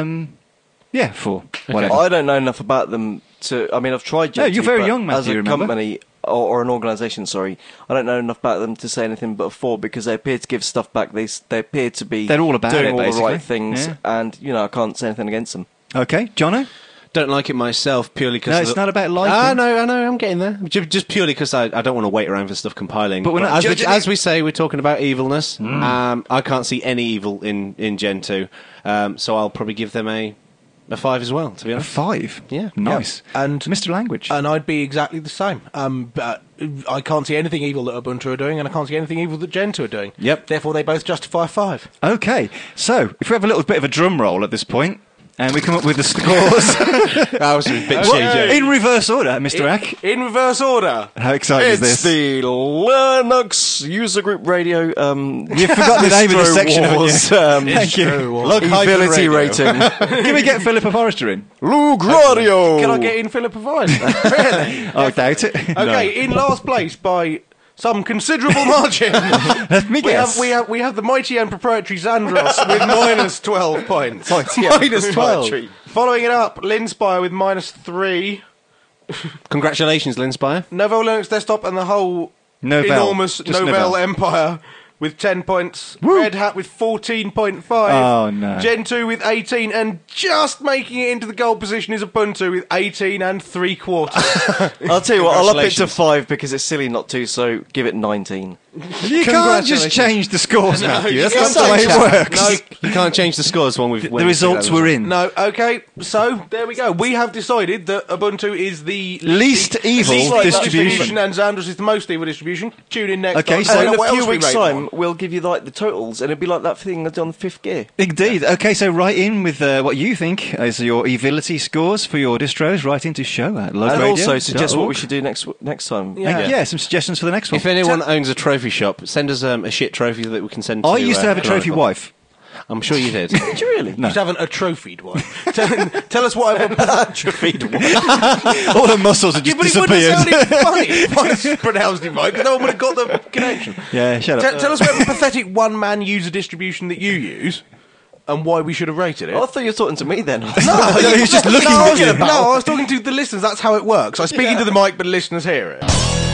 4. Whatever. I don't know enough about them to... I mean, I've tried Gentoo, you're very young, Matthew, as a remember? company or an organisation, sorry, I don't know enough about them to say anything but a 4, because they appear to give stuff back. They appear to be They're all about doing it, all the basically. right things, and, I can't say anything against them. Okay, Jono? Don't like it myself purely because... No, it's not about liking. I know, I'm getting there. Just purely because I don't want to wait around for stuff compiling. But we're not as we say, we're talking about evilness. I can't see any evil in Gentoo, so I'll probably give them a 5 as well, to be honest. A 5? Yeah. Nice. Yeah. And Mr. Language. And I'd be exactly the same. But I can't see anything evil that Ubuntu are doing, and I can't see anything evil that Gentoo are doing. Yep. Therefore, they both justify 5. Okay, so if we have a little bit of a drum roll at this point, and we come up with the scores. That was a bit cheesy. In reverse order, Mr. Ack. In reverse order. How exciting is this? It's the Linux User Group Radio. You've forgotten the name of the section, haven't you? Thank you. Ability rating. Can we get Philippa Forrester in? Lug Radio. Can I get in Philippa Forrester? Really? I doubt it. Okay, in last place by some considerable margin. Let me guess. We have the mighty and proprietary Xandros with -12 points. -12. Following it up, Linspire with -3. Congratulations, Linspire. Novell Linux Desktop and the whole enormous Novell empire with 10 points. Woo. Red Hat with 14.5. Oh, no. Gentoo with 18, and just making it into the gold position is Ubuntu with 18 3/4. I'll tell you what, I'll up it to 5 because it's silly not to, so give it 19. You can't just change the scores, Matthew. That's not the way it works. No, you can't change the scores when we've... The results were in. No, okay, so there we go. We have decided that Ubuntu is the least evil distribution. And Xandros is the most evil distribution. Tune in next time. So in a few weeks' time, we'll give you like the totals, and it'll be like that thing that's on the 5th gear. Indeed. Okay, so write in with what you think is your evility scores for your distros. Write into show@logradio.org. And also suggest what we should do next time. Yeah, some suggestions for the next one. If anyone owns a trophy shop, send us a shit trophy that we can send to... I used to have a trophy wife. I'm sure you did. Did you really? No. You haven't a trophied one. Tell us what I've trophied one. All the muscles have just disappeared. But it wouldn't sound funny if I pronounced it right, because no one would have got the connection. Yeah, shut up. Tell us whatever pathetic one-man user distribution that you use, and why we should have rated it. I thought you were talking to me then. No, he was just looking at you. No, I was talking to the listeners. That's how it works. I speak into the mic, but the listeners hear it.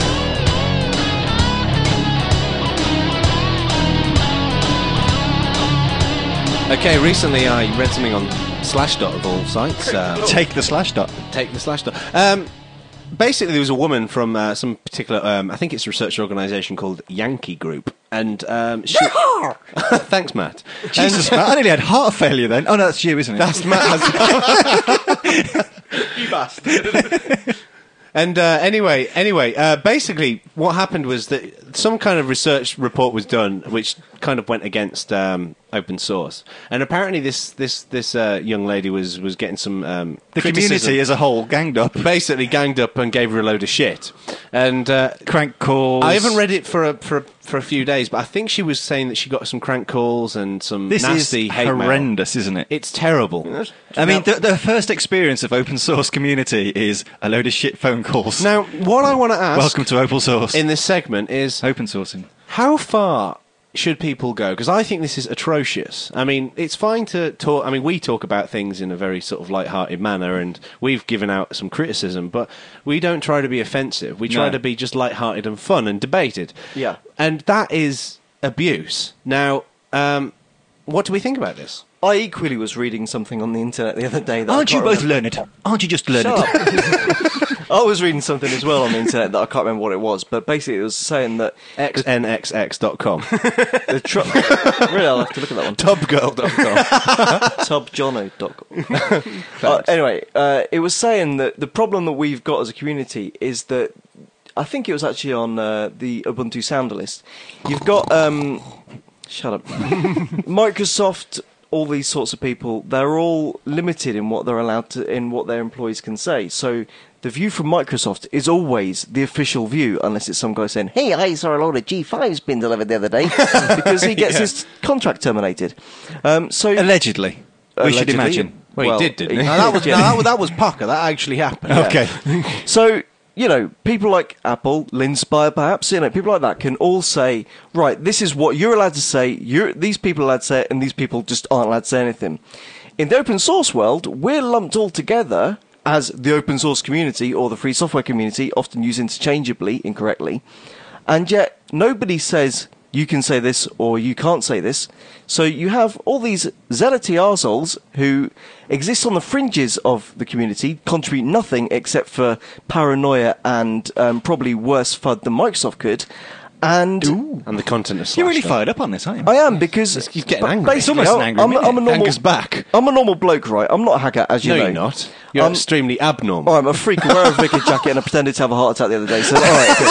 Okay, recently I read something on Slashdot of all sites. Take the Slashdot. Take the Slashdot. Basically, there was a woman from some particular, I think it's a research organisation called Yankee Group, and she... Thanks, Matt. Jesus, Matt, I nearly had heart failure then. Oh, no, that's you, isn't it? That's Matt. You bastard. And anyway, basically, what happened was that some kind of research report was done, which kind of went against open source. And apparently, this young lady was getting some the community as a whole ganged up, and gave her a load of shit. And crank calls. I haven't read it for a few days, but I think she was saying that she got some crank calls and some nasty hate mail. This is horrendous, isn't it? It's terrible. I mean, the first experience of open source community is a load of shit phone calls. Now, what I want to ask... Welcome to open source. ...in this segment is... Open sourcing. How far should people go? Because I think this is atrocious. I mean, it's fine to talk... I mean, we talk about things in a very sort of light-hearted manner, and we've given out some criticism, but we don't try to be offensive. We try to be just light-hearted and fun and debated. Yeah. And that is abuse. Now, what do we think about this? I equally was reading something on the internet the other day. Aren't you both learned? Aren't you just learned? I was reading something as well on the internet that I can't remember what it was, but basically it was saying that... xnxx.com. Really, I'll have to look at that one. Tubgirl.com. Tubjono.com. Anyway, it was saying that the problem that we've got as a community is that... I think it was actually on the Ubuntu Sounder list. You've got... shut up. Microsoft... all these sorts of people, they're all limited in what they're allowed to, in what their employees can say. So the view from Microsoft is always the official view, unless it's some guy saying, "Hey, I saw a load of G5s being delivered the other day," because he gets his contract terminated. So allegedly, we should imagine. Well, he did, didn't he? That was Pucker. That actually happened. Okay. So, you know, people like Apple, Linspire perhaps, you know, people like that can all say, right, this is what you're allowed to say, these people are allowed to say it, and these people just aren't allowed to say anything. In the open source world, we're lumped all together as the open source community or the free software community, often used interchangeably, incorrectly, and yet nobody says you can say this or you can't say this. So you have all these zealoty arseholes who exist on the fringes of the community, contribute nothing except for paranoia and probably worse FUD than Microsoft could. And the content of Slashdot. You're really fired up on this, aren't you? I am, because he's getting angry. It's almost an angry Anger's back. I'm a normal bloke, right? I'm not a hacker, as you know. No, you're not. You're extremely abnormal. I'm a freak. I wear a Vicar jacket and I pretended to have a heart attack the other day. So, all right, okay.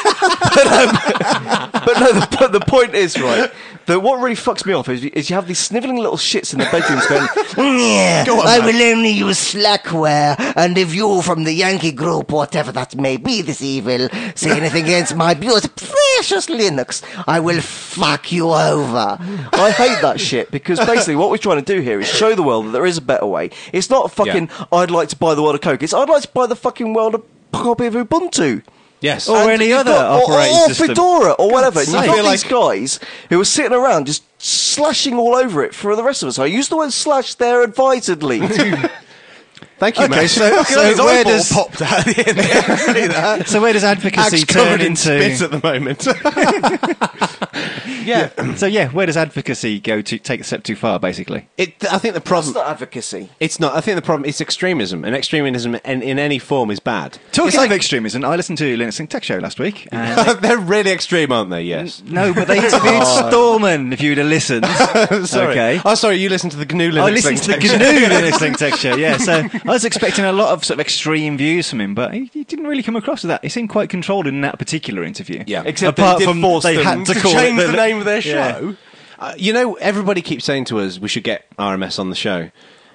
But the point is, right, that what really fucks me off is you have these snivelling little shits in the bedrooms going, I will only use Slackware, and if you from the Yankee Group, whatever that may be this evil, say anything against my beautiful, precious Linux, I will fuck you over. I hate that shit, because basically what we're trying to do here is show the world that there is a better way. It's not a fucking, I'd like to buy the world of Coke, it's I'd like to buy the fucking world of copy of Ubuntu. Yes. Or any other operating or system. Fedora, or whatever. You've got like these guys who are sitting around just slashing all over it for the rest of us. I use the word slash there advisedly. Thank you, okay, mate. so where does popped out the end there. so where does advocacy turn into? Bits at the moment. Yeah. So where does advocacy go to take a step too far? Basically, I think the problem. It's not advocacy. It's not. I think the problem is extremism, and extremism in any form is bad. Talking of extremism, I listened to Linux Tech Show last week. And they're really extreme, aren't they? Yes. No, but they interviewed Stallman. If you'd have listened, sorry. Okay. Oh, sorry. You listened to the GNU Linux. I listened to the GNU Linux Tech Show. Yeah, so I was expecting a lot of sort of extreme views from him, but he didn't really come across with that. He seemed quite controlled in that particular interview. Yeah. Except apart they did from force they them had to to call change it the name of their Yeah. show. Everybody keeps saying to us we should get RMS on the show.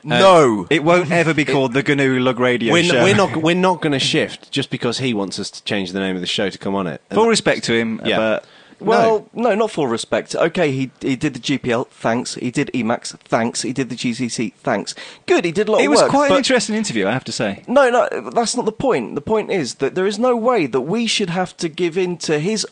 No. It won't ever be called the GNU Lug Radio Show. We're not going to shift just because he wants us to change the name of the show to come on it. Full respect to him, Yeah. but Well, no, not full respect. Okay, he did the GPL, thanks. He did Emacs, thanks. He did the GCC, thanks. Good, he did a lot it of was work. quite an but- interesting interview, I have to say. No, that's not the point. The point is that there is no way that we should have to give in to his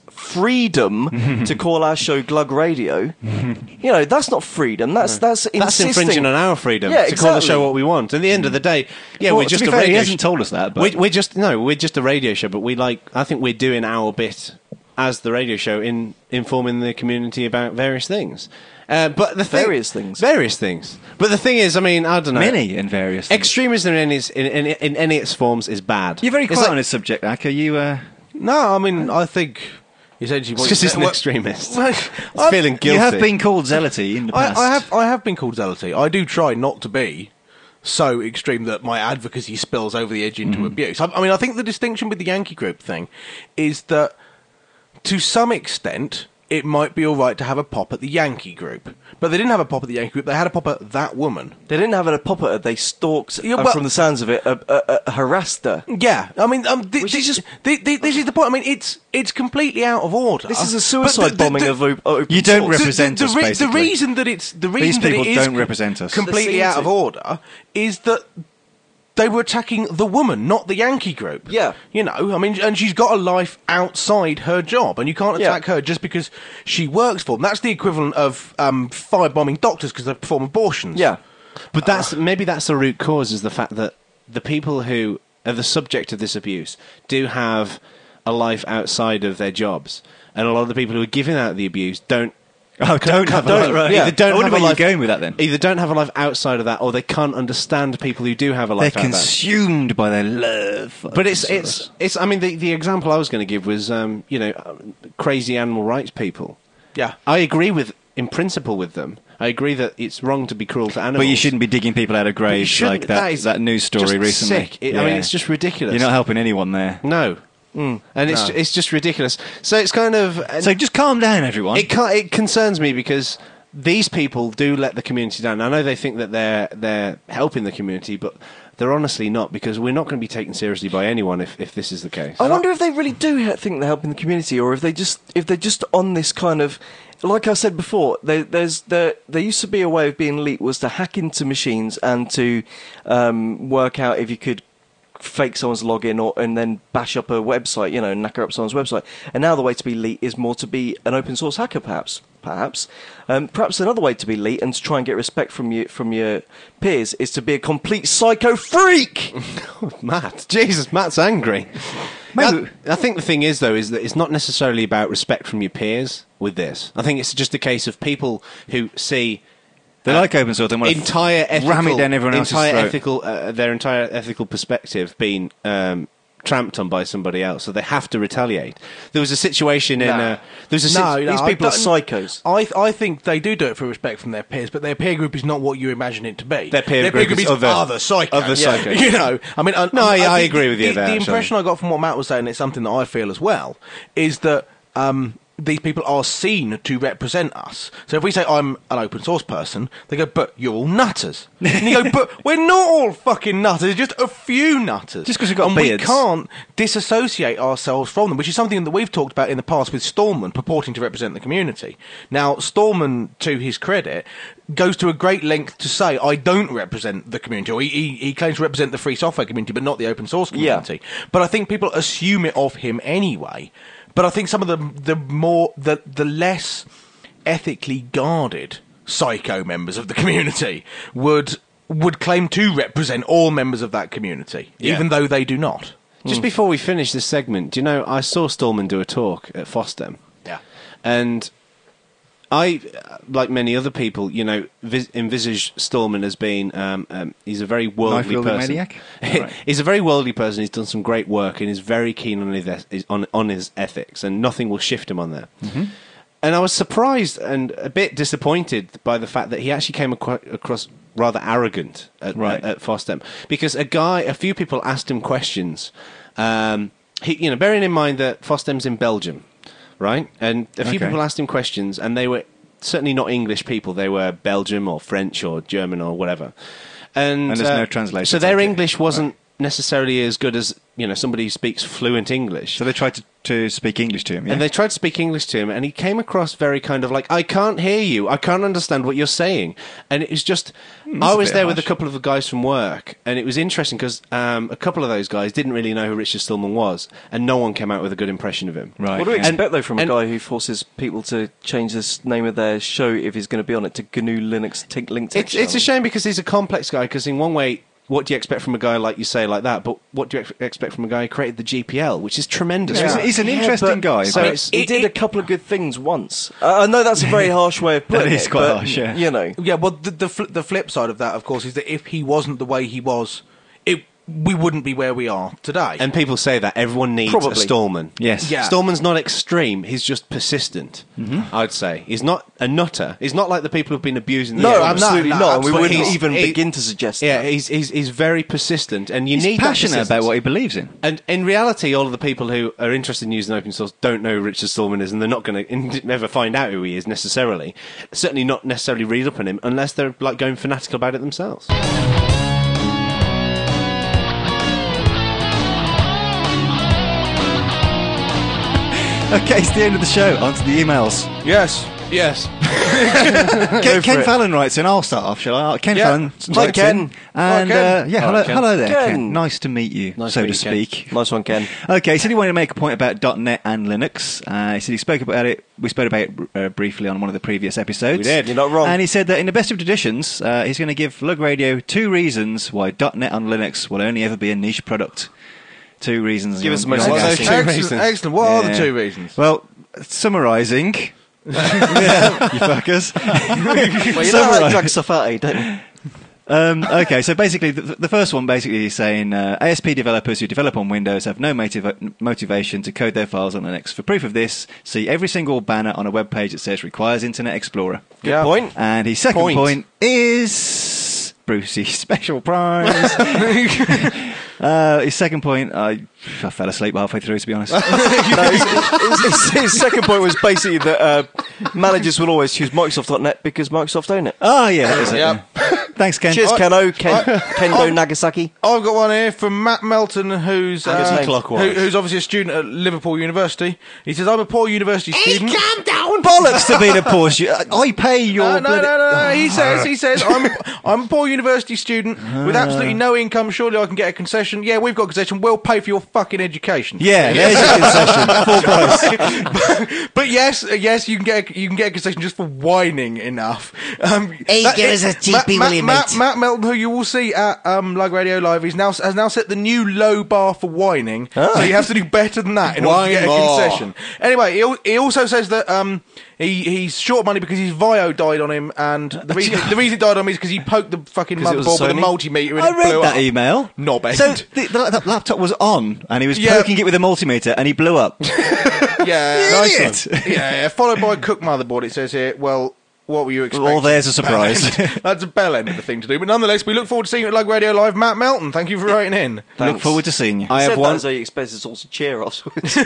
freedom to call our show Glug Radio. That's not freedom. That's insisting. That's infringing on our freedom Yeah, to call the exactly. show what we want. At the end of the day, Well, we're to just be a fair, radio. he hasn't told us that, but We're just a radio show. But I think we're doing our bit as the radio show in informing the community about various things. But the Various things. But the thing is, I don't know. many and various things. Extremism in any its forms is bad. You're very It's quiet like- on this subject, Ak. Are you... No, I think essentially It's what because you he's an said- extremist. Well, He's feeling guilty. You have been called zealoty in the past. I have been called zealoty. I do try not to be so extreme that my advocacy spills over the edge into abuse. I think the distinction with the Yankee group thing is that to some extent it might be all right to have a pop at the Yankee group. But they didn't have a pop at the Yankee group, they had a pop at that woman. They didn't have a pop at her, they stalked, Yeah, and but- from the sounds of it, harassed her. Yeah, this is the point. It's completely out of order. This is a suicide bombing of open You don't source. represent us, The basically. reason that These it people is don't represent us. completely That's out of easy. order is that they were attacking the woman, not the Yankee group. Yeah. And she's got a life outside her job, and you can't attack her just because she works for them. That's the equivalent of firebombing doctors because they perform abortions. Yeah. But maybe that's the root cause, is the fact that the people who are the subject of this abuse do have a life outside of their jobs, and a lot of the people who are giving out the abuse don't. Don't have a life. Right. Either don't I wonder have a where you're life, going with that then. Either don't have a life outside of that, or they can't understand people who do have a They're life outside. consumed by their love. But it's. The example I was going to give was crazy animal rights people. Yeah. I agree in principle with them. I agree that it's wrong to be cruel to animals. But you shouldn't be digging people out of graves shouldn't. like That is that news story just recently. sick. It's just ridiculous. You're not helping anyone there. No. And it's just ridiculous. So it's kind of... So just calm down, everyone. It concerns me because these people do let the community down. I know they think that they're helping the community, but they're honestly not, because we're not going to be taken seriously by anyone if this is the case. I wonder if they really do think they're helping the community, or if they're just on this kind of, like I said before, there used to be a way of being elite was to hack into machines and to work out if you could fake someone's login and then bash up a website, knacker up someone's website. And now the way to be elite is more to be an open source hacker, perhaps. Perhaps another way to be elite and to try and get respect from your peers is to be a complete psycho freak. Matt, Jesus, Matt's angry. I think the thing is, though, is that it's not necessarily about respect from your peers with this. I think it's just a case of people who see... They like open source. They want entire to ram it down everyone else's throat. Their entire ethical perspective being tramped on by somebody else, so they have to retaliate. There was a situation These people are psychos. I think they do it for respect from their peers, but their peer group is not what you imagine it to be. Their peer group is other psychos. Other psychos. I I agree with you there. The impression I got from what Matt was saying, and it's something that I feel as well, is that these people are seen to represent us. So if we say I'm an open source person, they go, but you're all nutters. And you go, but we're not all fucking nutters, just a few nutters. Just 'cause we've got and beards. we can't disassociate ourselves from them, which is something that we've talked about in the past with Stallman purporting to represent the community. Now, Stallman, to his credit, goes to a great length to say, I don't represent the community, or he claims to represent the free software community, but not the open source community. But I think people assume it of him anyway. But I think some of the less ethically guarded psycho members of the community would claim to represent all members of that community, even though they do not. Just before we finish this segment, I saw Stallman do a talk at FOSDEM. Yeah. And I, like many other people, envisage Stallman as being he's a very worldly person. Maniac? Right. He's a very worldly person. He's done some great work and is very keen on his ethics, and nothing will shift him on there. Mm-hmm. And I was surprised and a bit disappointed by the fact that he actually came across rather arrogant at FOSDEM, because a few people asked him questions. Bearing in mind that FOSDEM's in Belgium. Right? And a few people asked him questions, and they were certainly not English people. They were Belgium or French or German or whatever. And there's no translation. So their English wasn't necessarily as good as somebody who speaks fluent English. So they tried to speak English to him, yeah? And they tried to speak English to him, and he came across very kind of like, I can't hear you, I can't understand what you're saying. And it was just, I was there with a couple of the guys from work, and it was interesting because a couple of those guys didn't really know who Richard Stallman was, and no one came out with a good impression of him. Right. What do we expect, though, from a guy who forces people to change the name of their show if he's going to be on it to GNU Linux Link Tech? It's a shame because he's a complex guy, because in one way, what do you expect from a guy like that? But what do you expect from a guy who created the GPL, which is tremendous? Yeah. He's an interesting guy. So he did a couple of good things once. I know that's a very harsh way of putting it. That is quite harsh, yeah. Yeah, well, the flip side of that, of course, is that if he wasn't the way he was, we wouldn't be where we are today. And people say that everyone needs a Stallman. Yes. Yeah. Stallman's not extreme, he's just persistent, I'd say. He's not a nutter. He's not like the people who've been abusing the No, absolutely not. We wouldn't even begin to suggest that. Yeah, he's very persistent, and he's passionate about what he believes in. And in reality, all of the people who are interested in using open source don't know who Richard Stallman is, and they're not going to never find out who he is necessarily. Certainly not necessarily read up on him, unless they're like going fanatical about it themselves. Okay, it's the end of the show. On to the emails. Yes. Ken Fallon writes in. I'll start off, shall I? Ken Fallon. Hi, Ken. And hello there, Ken. Ken. Nice to meet you, so to speak. Ken. Nice one, Ken. Okay, he said he wanted to make a point about .NET and Linux. He said he spoke about it. We spoke about it briefly on one of the previous episodes. We did. You're not wrong. And he said that in the best of traditions, he's going to give Lug Radio 2 reasons why .NET on Linux will only ever be a niche product. 2 reasons. Give us the most Excellent. What are the 2 reasons? Well, summarising. You fuckers. Well, you know how to drag stuff out, don't you? Okay, so basically, the first one basically is saying ASP developers who develop on Windows have no motivation to code their files on Linux. For proof of this, see every single banner on a web page that says requires Internet Explorer. Good point. And his second point is Brucey special prize. His second point, I fell asleep halfway through, to be honest. His second point was basically that managers will always choose Microsoft.NET because Microsoft own it. Oh, yeah, that is it. Thanks, Ken. Cheers, Kendo Nagasaki. I've got one here from Matt Melton, who's obviously a student at Liverpool University. He says, I'm a poor university student. Calm down! Bollocks to being a poor student. I pay your... No. He says, I'm a poor university student with absolutely no income. Surely I can get a concession. Yeah, we've got a concession. We'll pay for your fucking education. Yeah, there's your concession. Full price. But yes, you can get a concession just for whining enough. Hey, give us a TP, will you, mate? Matt Melton, who you will see at Lug Radio Live, has now set the new low bar for whining. Oh. So you have to do better than that in order to get a concession. Anyway, he also says that he's short money because his Vio died on him, and the reason it died on him is because he poked the fucking motherboard with a multimeter and I read that email. Not bad. So the laptop was on, and he was poking it with a multimeter, and he blew up. Nice one. Yeah, followed by a Cook motherboard, it says here. Well, what were you expecting? Well, there's a surprise. That's a bell end of the thing to do. But nonetheless, we look forward to seeing you at Lug Radio Live. Matt Melton, thank you for writing in. Look forward to seeing you. I have one. So you expect us all to cheer us.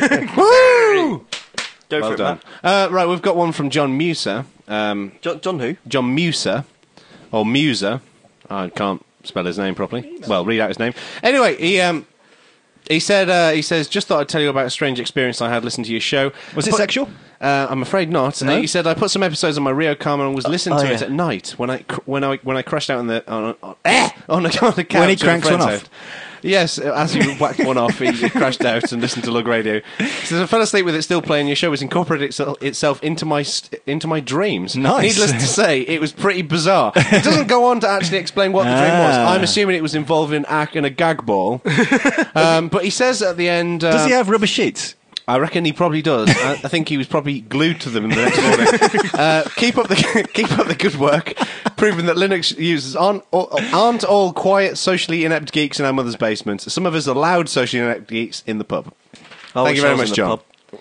Woo! Go for it, Matt. Right, we've got one from John Muser. John who? John Muser. Or Muser. I can't spell his name properly. Well, read out his name. Anyway, he says, just thought I'd tell you about a strange experience I had listening to your show. Was it sexual? I'm afraid not. No? He said I put some episodes on my Rio Karma and was listening to it at night when I crashed out on the couch. When he cranks one off. Yes, as he whacked one off, he crashed out and listened to Lug Radio. He says I fell asleep with it still playing. Your show was incorporated itself into my dreams. Nice. Needless to say, it was pretty bizarre. It doesn't go on to actually explain what the dream was. I'm assuming it was involving an ack and a gag ball. But he says at the end, does he have rubber sheets? I reckon he probably does. I think he was probably glued to them the next morning. Keep up the good work, proving that Linux users aren't all quiet, socially inept geeks in our mother's basement. Some of us are loud, socially inept geeks in the pub. Thank you very much, John.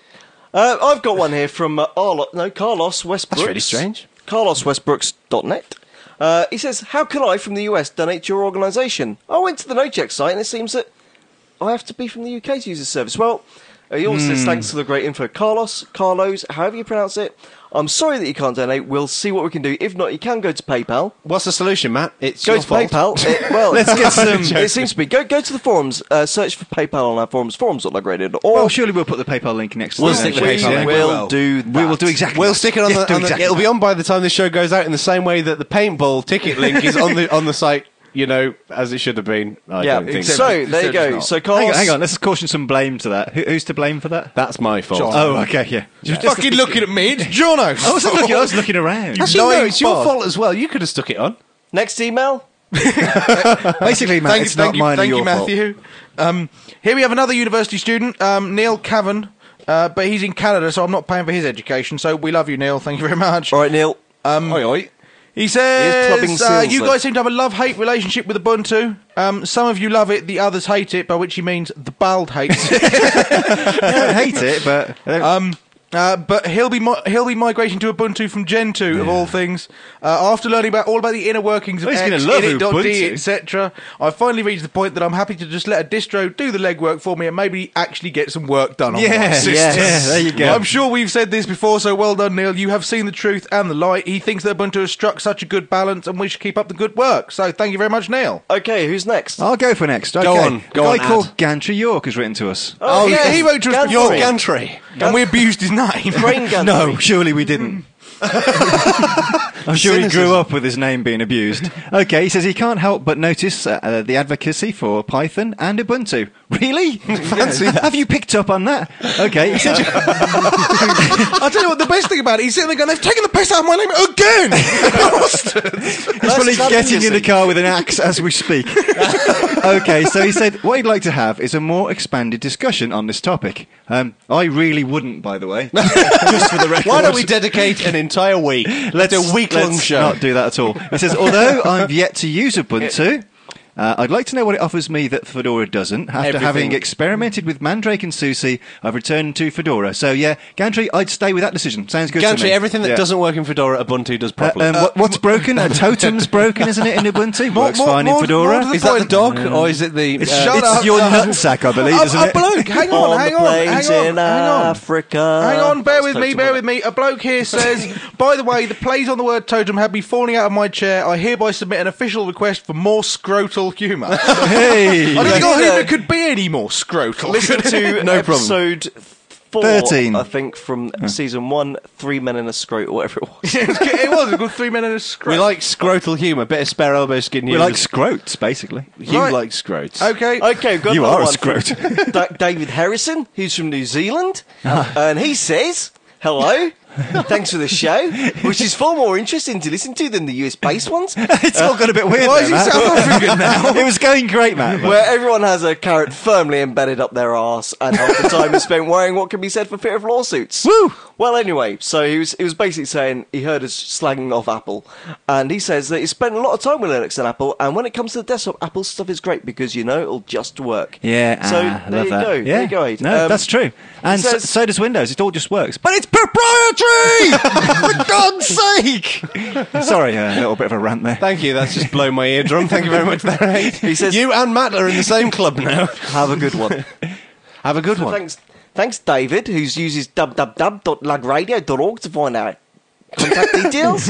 I've got one here from Carlos Westbrooks. That's really strange. CarlosWestbrooks.net. He says, how can I from the US donate to your organisation? I went to the NoCheck site and it seems that I have to be from the UK to use this service. Well, he also says, thanks for the great info. Carlos, however you pronounce it. I'm sorry that you can't donate. We'll see what we can do. If not, you can go to PayPal. What's the solution, Matt? It's go your to fault. PayPal. Let's get some. It seems to be. Go to the forums. Search for PayPal on our forums. Forums.lagradio.org. Well, surely we'll put the PayPal link next to We'll the stick the page. PayPal link. We'll do that. We will do exactly. We'll that. stick it on Yes, do exactly it'll be that. on by the time this show goes out, in the same way that the paintball ticket link is on the site. As it should have been. I don't think so. There you go. So, Carlos, hang on. Let's caution some blame to that. Who's to blame for that? That's my fault. John. Oh, okay, yeah. You're fucking looking at me. It's Jono. I wasn't looking. I was looking around. Actually, no, it's your fault as well. You could have stuck it on. next email. Basically, Matt, it's not mine or your fault. Thank you, Matthew. Here we have another university student, Neil Cavan, but he's in Canada, so I'm not paying for his education. So we love you, Neil. Thank you very much. All right, Neil. Oi, oi. He Here's clubbing says, seals, you then. guys seem to have a love-hate relationship with Ubuntu. Some of you love it, the others hate it, by which he means the bald hates it. I don't hate it, but But he'll be migrating to Ubuntu from Gen 2 of all things. After learning all about the inner workings of he's X, gonna love init.d, Ubuntu. etc., I finally reached the point that I'm happy to just let a distro do the legwork for me and maybe actually get some work done on my system. yeah, there you go. I'm sure we've said this before, so well done, Neil. You have seen the truth and the light. He thinks that Ubuntu has struck such a good balance, and we should keep up the good work. So thank you very much, Neil. Okay, who's next? I'll go for next. Okay. Go on, A guy Ad. called Gantry York has written to us. Oh, yeah, he wrote to us Gantry. before. Your gantry. And we abused his name. Brain Gantry. No, surely we didn't. I'm sure he grew up with his name being abused. Okay, he says he can't help but notice the advocacy for Python and Ubuntu. Really? Fancy that. Have you picked up on that? Okay, he says... I'll tell you what, the best thing about it, he's sitting there going, they've taken the piss out of my name again! Bastards! He's probably getting in the car with an axe as we speak. Okay, so he said what he'd like to have is a more expanded discussion on this topic. I really wouldn't, by the way. Just for the record. Why don't we dedicate an entire week? Let's a week-long show. Not do that at all. He says, although I've yet to use Ubuntu, I'd like to know what it offers me that Fedora doesn't. After having experimented with Mandrake and SUSE, I've returned to Fedora. So yeah, Gantry, I'd stay with that decision. Sounds good to me. Gantry, everything that doesn't work in Fedora, Ubuntu does properly. What's broken? Totem's broken, isn't it, in Ubuntu? Works fine in Fedora. Is that the dog, or is it the... It's your nutsack, I believe, isn't it? A bloke, hang on. in Africa. Hang on, bear with me. Totem. A bloke here says, by the way, the plays on the word totem had me falling out of my chair. I hereby submit an official request for more scrotal humour. Hey! I don't think our humour could be any more scrotal. Listen to No problem. episode 4, 13. I think, from season 1, 3 Men in a Scrote, or whatever it was. It was a good 3 men in a scrote. We like scrotal humour, bit of spare elbow skin We humour. like scrotes, basically. You Right. like scrotes. Okay. Okay, got You another are a one from scrote. David Harrison, who's from New Zealand, and he says, hello, thanks for the show, which is far more interesting to listen to than the US-based ones, It's all got a bit weird. Why there, is he Matt. South African now? It was going great, Matt. where everyone has a carrot firmly embedded up their arse, and half the time is spent worrying what can be said for fear of lawsuits. Woo! Well, anyway, so he was basically saying he heard us slagging off Apple, and he says that he spent a lot of time with Linux and Apple, and when it comes to the desktop, Apple stuff is great because, it'll just work. Yeah, So, I there love you that. go. Yeah. There you go, Aid. No, that's true. And says- so does Windows. It all just works. But it's proprietary! For God's sake! Sorry, a little bit of a rant there. Thank you, that's just blown my eardrum. Thank you very much, Barry. He says- you and Matt are in the same club now. Have a good one. Have a good So one. thanks, David, who uses www.lagradio.org to find out contact details.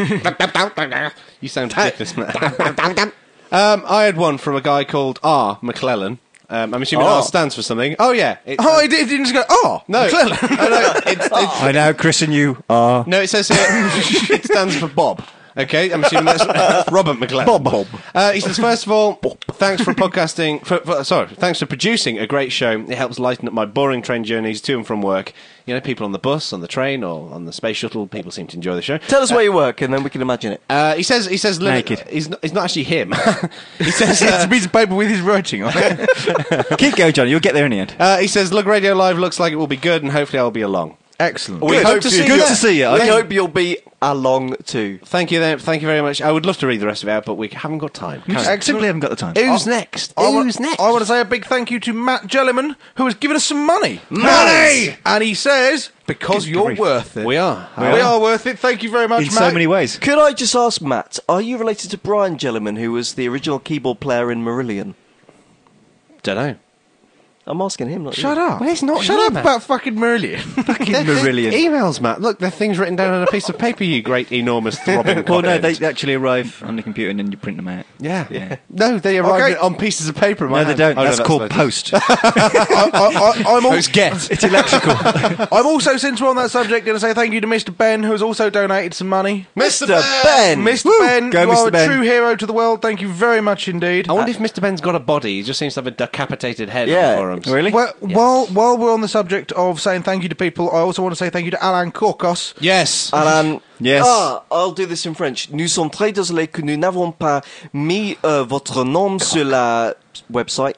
You sound ridiculous, Matt. I had one from a guy called R. McClellan. I'm assuming R stands for something. Oh, yeah. Oh, he didn't just go, No. clearly. Oh, no, I now christen you R. no, it says here, it stands for Bob. Okay, I'm assuming that's Robert McLaren. Bob. He says, first of all, thanks for podcasting. Thanks for producing a great show. It helps lighten up my boring train journeys to and from work. You know, people on the bus, on the train, or on the space shuttle, people seem to enjoy the show. Tell us where you work, and then we can imagine it. He says, naked. He's not actually him. He says, It's a piece of paper with his writing on it. Keep going, Johnny. You'll get there in the end. he says, Lug Radio Live looks like it will be good, and hopefully I'll be along. Excellent. We hope to see you. Good to see you. We hope you'll be along too. Thank you very much. I would love to read the rest of it out, but we haven't got time. Simply haven't got the time. Who's next? Who's next? I want to say a big thank you to Matt Jelliman, who has given us some money. Money! And he says, because you're worth it. We are. We are worth it. Thank you very much, In Matt. so many ways. Could I just ask, Matt, are you related to Brian Jelliman, who was the original keyboard player in Marillion? Don't know. I'm asking him, not Shut you. up. Well, it's not Shut you, up Matt. about fucking Marillion. They're Marillion. emails, Matt. Look, they're things written down on a piece of paper, you great, enormous, throbbing Well, no, cockhead. they actually arrive on the computer and then you print them out. Yeah. No, they arrive on pieces of paper. In my No, they hand. don't. Oh, That's called what it post. I'm Post get. It's electrical. I'm also, since we're on that subject, going to say thank you to Mr. Ben, who has also donated some money. Mr. Ben! Mr. Woo! Ben, Go, you are Mr. a Ben. true hero to the world. Thank you very much indeed. I wonder if Mr. Ben's got a body. He just seems to have a decapitated head Yeah. on the forums. Really? Well, while we're on the subject of saying thank you to people, I also want to say thank you to Alain Corcos. Yes. Alan, Yes. I'll do this in French. Nous sommes très désolés que nous n'avons pas mis votre nom sur la website.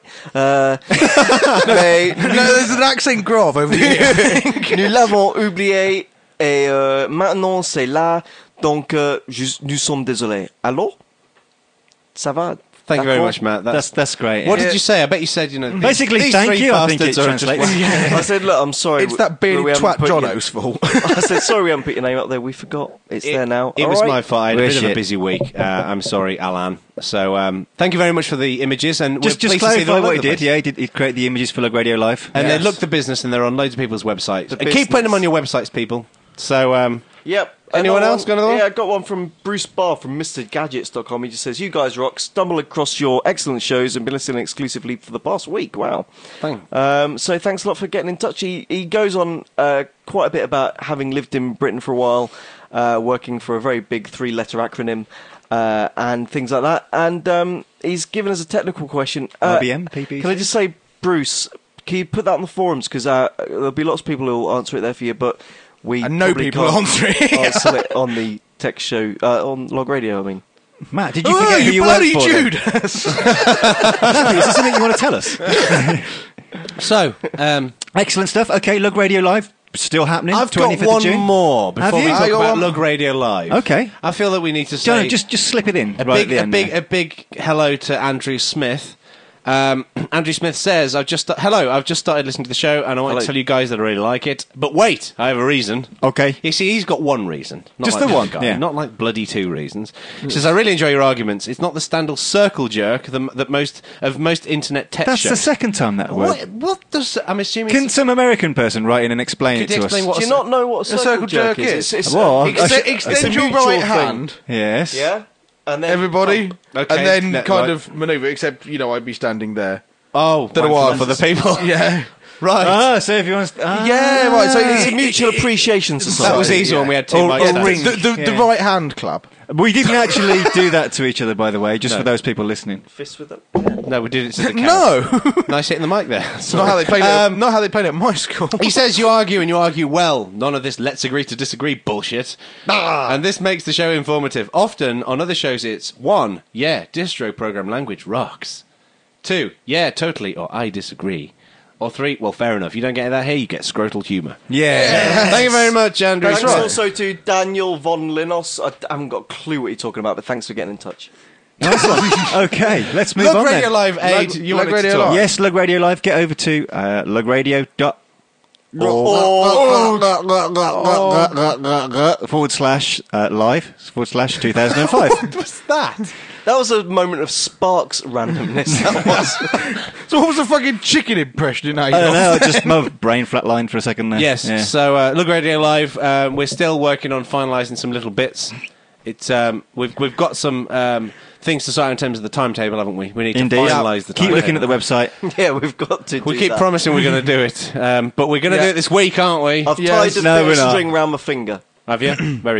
Mais No, there's an accent grave over here. nous l'avons oublié et maintenant c'est là. Donc nous sommes désolés. Allô? Ça va? Thank you very much, Matt. That's great. What did you say? I bet you said, you know... Basically, these thank three you, I think it bastards are just translates. I said, look, I'm sorry. It's that bearded we haven't twat put your- Jono's fault. I said, sorry we haven't put your name up there. We forgot. It's there now. It All was right. my fault. I had a We're bit of a shit. busy week. I'm sorry, Alan. So, thank you very much for the images. And Just we're pleased to see them clarify all what over he the did. place. Yeah, he'd create the images for Lug Radio Live. And Yes. they look the business, and they're on loads of people's websites. The And keep putting them business. on your websites, people. So, Yep. Anyone Another else got another one? Yeah, I got one from Bruce Barr from MrGadgets.com. He just says, you guys rock. Stumbled across your excellent shows and been listening exclusively for the past week. Wow. Thanks. So thanks a lot for getting in touch. He goes on quite a bit about having lived in Britain for a while, working for a very big 3-letter acronym, and things like that. And he's given us a technical question. IBM, PPC? Can I just say, Bruce, can you put that on the forums? Because there'll be lots of people who will answer it there for you, but... And no probably people can't answer it. answer it on the tech show, on Log Radio, I mean. Matt, did you forget who you work for? Judas! Is there something you want to tell us? So, Excellent stuff. Okay, Lug Radio Live, still happening. I've got 25th one of June. more before Have we you? talk I got about one. Lug Radio Live. Okay. I feel that we need to John, say just slip it in. a right at the end there. big hello to Andrew Smith. Andrew Smith says, I've just started listening to the show, and I want Hello. to tell you guys that I really like it. But wait, I have a reason. Okay. You see, he's got one reason. Not Just like the one, guy, yeah. Not like bloody 2 reasons. He says, I really enjoy your arguments. It's not the Standal circle jerk that most internet tech That's shows. the second time that word. What does... I'm assuming... Can some American person write in and explain Could it you to explain us? what Do you not know what a circle jerk is? It's Well, it's a Extend your mutual right thing. hand, Yes. Yeah? And then everybody, Okay, and then no, kind right. of manoeuvre, except, I'd be standing there. Oh, Don't know why. for the people. Yeah. Right. Ah, so if you want to... Yeah, right, so It's a mutual appreciation society. That was easy when we had 2 Or- mic or stands. ring. The right hand club. We didn't actually do that to each other, by the way, just for those people listening. Fist with them. No, we did it to the camera. No! Nice hitting the mic there. It's not how they played it. Not how they played it at my school. He says you argue and you argue well. None of this let's agree to disagree bullshit. And this makes the show informative. Often on other shows it's 1, yeah, distro program language rocks. 2, yeah, totally, or I disagree. Or 3, well, fair enough. You don't get that here, you get scrotal humour. Yeah. Thank you very much, Andrew. Thanks Right. also to Daniel von Linos. I haven't got a clue what you're talking about, but thanks for getting in touch. Okay, let's move Lug on Radio then. Live 8. You Lug wanted to Radio talk. Live. Yes, Lug Radio Live. Get over to lugradio.org /live/2005. What's that? That was a moment of Sparks randomness. That was. So what was the fucking chicken impression in I don't know, just my brain flatlined for a second there. Yes. Yeah. So, Lug Radio Live. We're still working on finalising some little bits. It's we've got some things to sort out in terms of the timetable, haven't we? We need Indeed. to finalise the Keep timetable. looking at the website. Yeah, we've got to. We do keep that. promising we're going to do it, but we're going to do it this week, aren't we? I've Yes. tied a No, bit we're of not. string round my finger. Have you? Very good.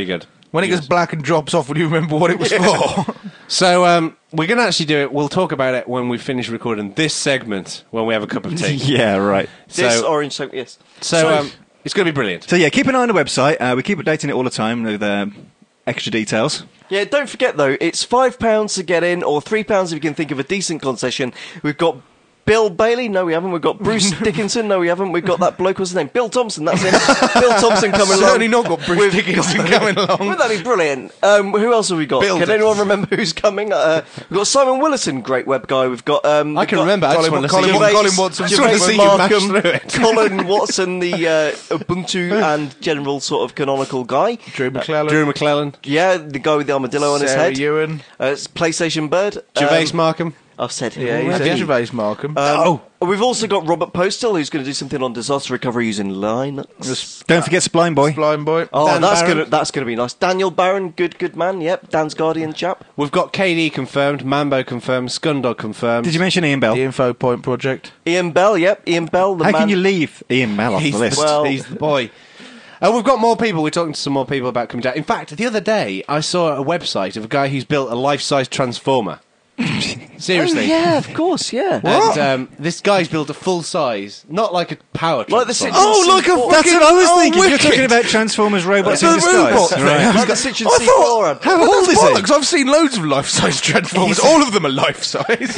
When it goes black and drops off, will you remember what it was for? So we're going to actually do it. We'll talk about it when we finish recording this segment, when we have a cup of tea. Yeah, right. This orange soap, yes. So it's going to be brilliant. So yeah, keep an eye on the website. We keep updating it all the time with extra details. Yeah, don't forget though, it's £5 to get in, or £3 if you can think of a decent concession. We've got Bill Bailey, no we haven't. We've got Bruce Dickinson, no we haven't. We've got that bloke, what's his name? Bill Thompson, that's him. Bill Thompson coming along. Certainly not got Bruce Dickinson coming along. Wouldn't that be brilliant? Who else have we got? Can anyone remember who's coming? We've got Simon Willison, great web guy. We've got... I can remember, I just want to see Colin Watson. I just want to see you mash through it. Colin Watson, the Ubuntu and general sort of canonical guy. Drew McClellan. Yeah, the guy with the armadillo on his Sarah head. Ewan. It's PlayStation Bird. Gervais Markham. I've said him. Yeah, he's already. Gervais Markham. We've also got Robert Postel, who's going to do something on disaster recovery using Linux. Don't forget Spline Boy. Oh, Dan that's Barron. going to be nice. Daniel Barron, good man. Yep, Dan's Guardian chap. We've got KD confirmed, Mambo confirmed, Scundog confirmed. Did you mention Ian Bell? The Info Point Project. Ian Bell, yep, Ian Bell. How can you leave Ian Bell off the list? He's the boy. We've got more people. We're talking to some more people about coming down. In fact, the other day, I saw a website of a guy who's built a life-size transformer. Seriously. Oh, yeah, of course, yeah. And this guy's built a full-size, not like a power transformer. Like the Citroen That's what I was thinking. You're talking about Transformers robots in disguise. Right. Like the Citroen C4. How old is he? Because I've seen loads of life-size Transformers. All of them are life-size.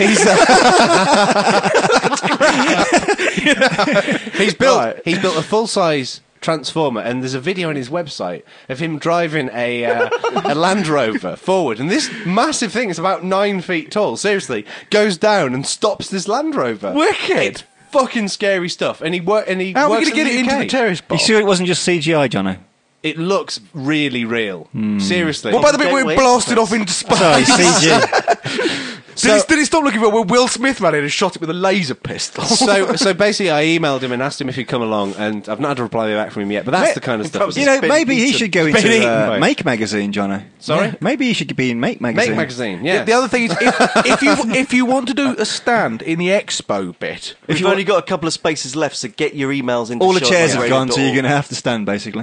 He's built a full-size transformer, and there's a video on his website of him driving a Land Rover forward, and this massive thing is about 9 feet tall, seriously, goes down and stops this Land Rover. Wicked. It's fucking scary stuff. And he How are we going to get it into the terrace box? You sure it wasn't just CGI, Jono? It looks really real. Seriously. What about the bit where it blasted off into space? Sorry, CG. Did he stop looking for it when Will Smith ran in and shot it with a laser pistol? So basically, I emailed him and asked him if he'd come along, and I've not had a reply back from him yet. But that's the kind of stuff. You know, maybe he should go into Make Magazine, Jono. Sorry? Maybe he should be in Make Magazine. Make Magazine, yeah. The other thing is, if you want to do a stand in the expo bit, We've only got a couple of spaces left, so get your emails into All the shop chairs at have gone, so radio.org. you're going to have to stand, basically.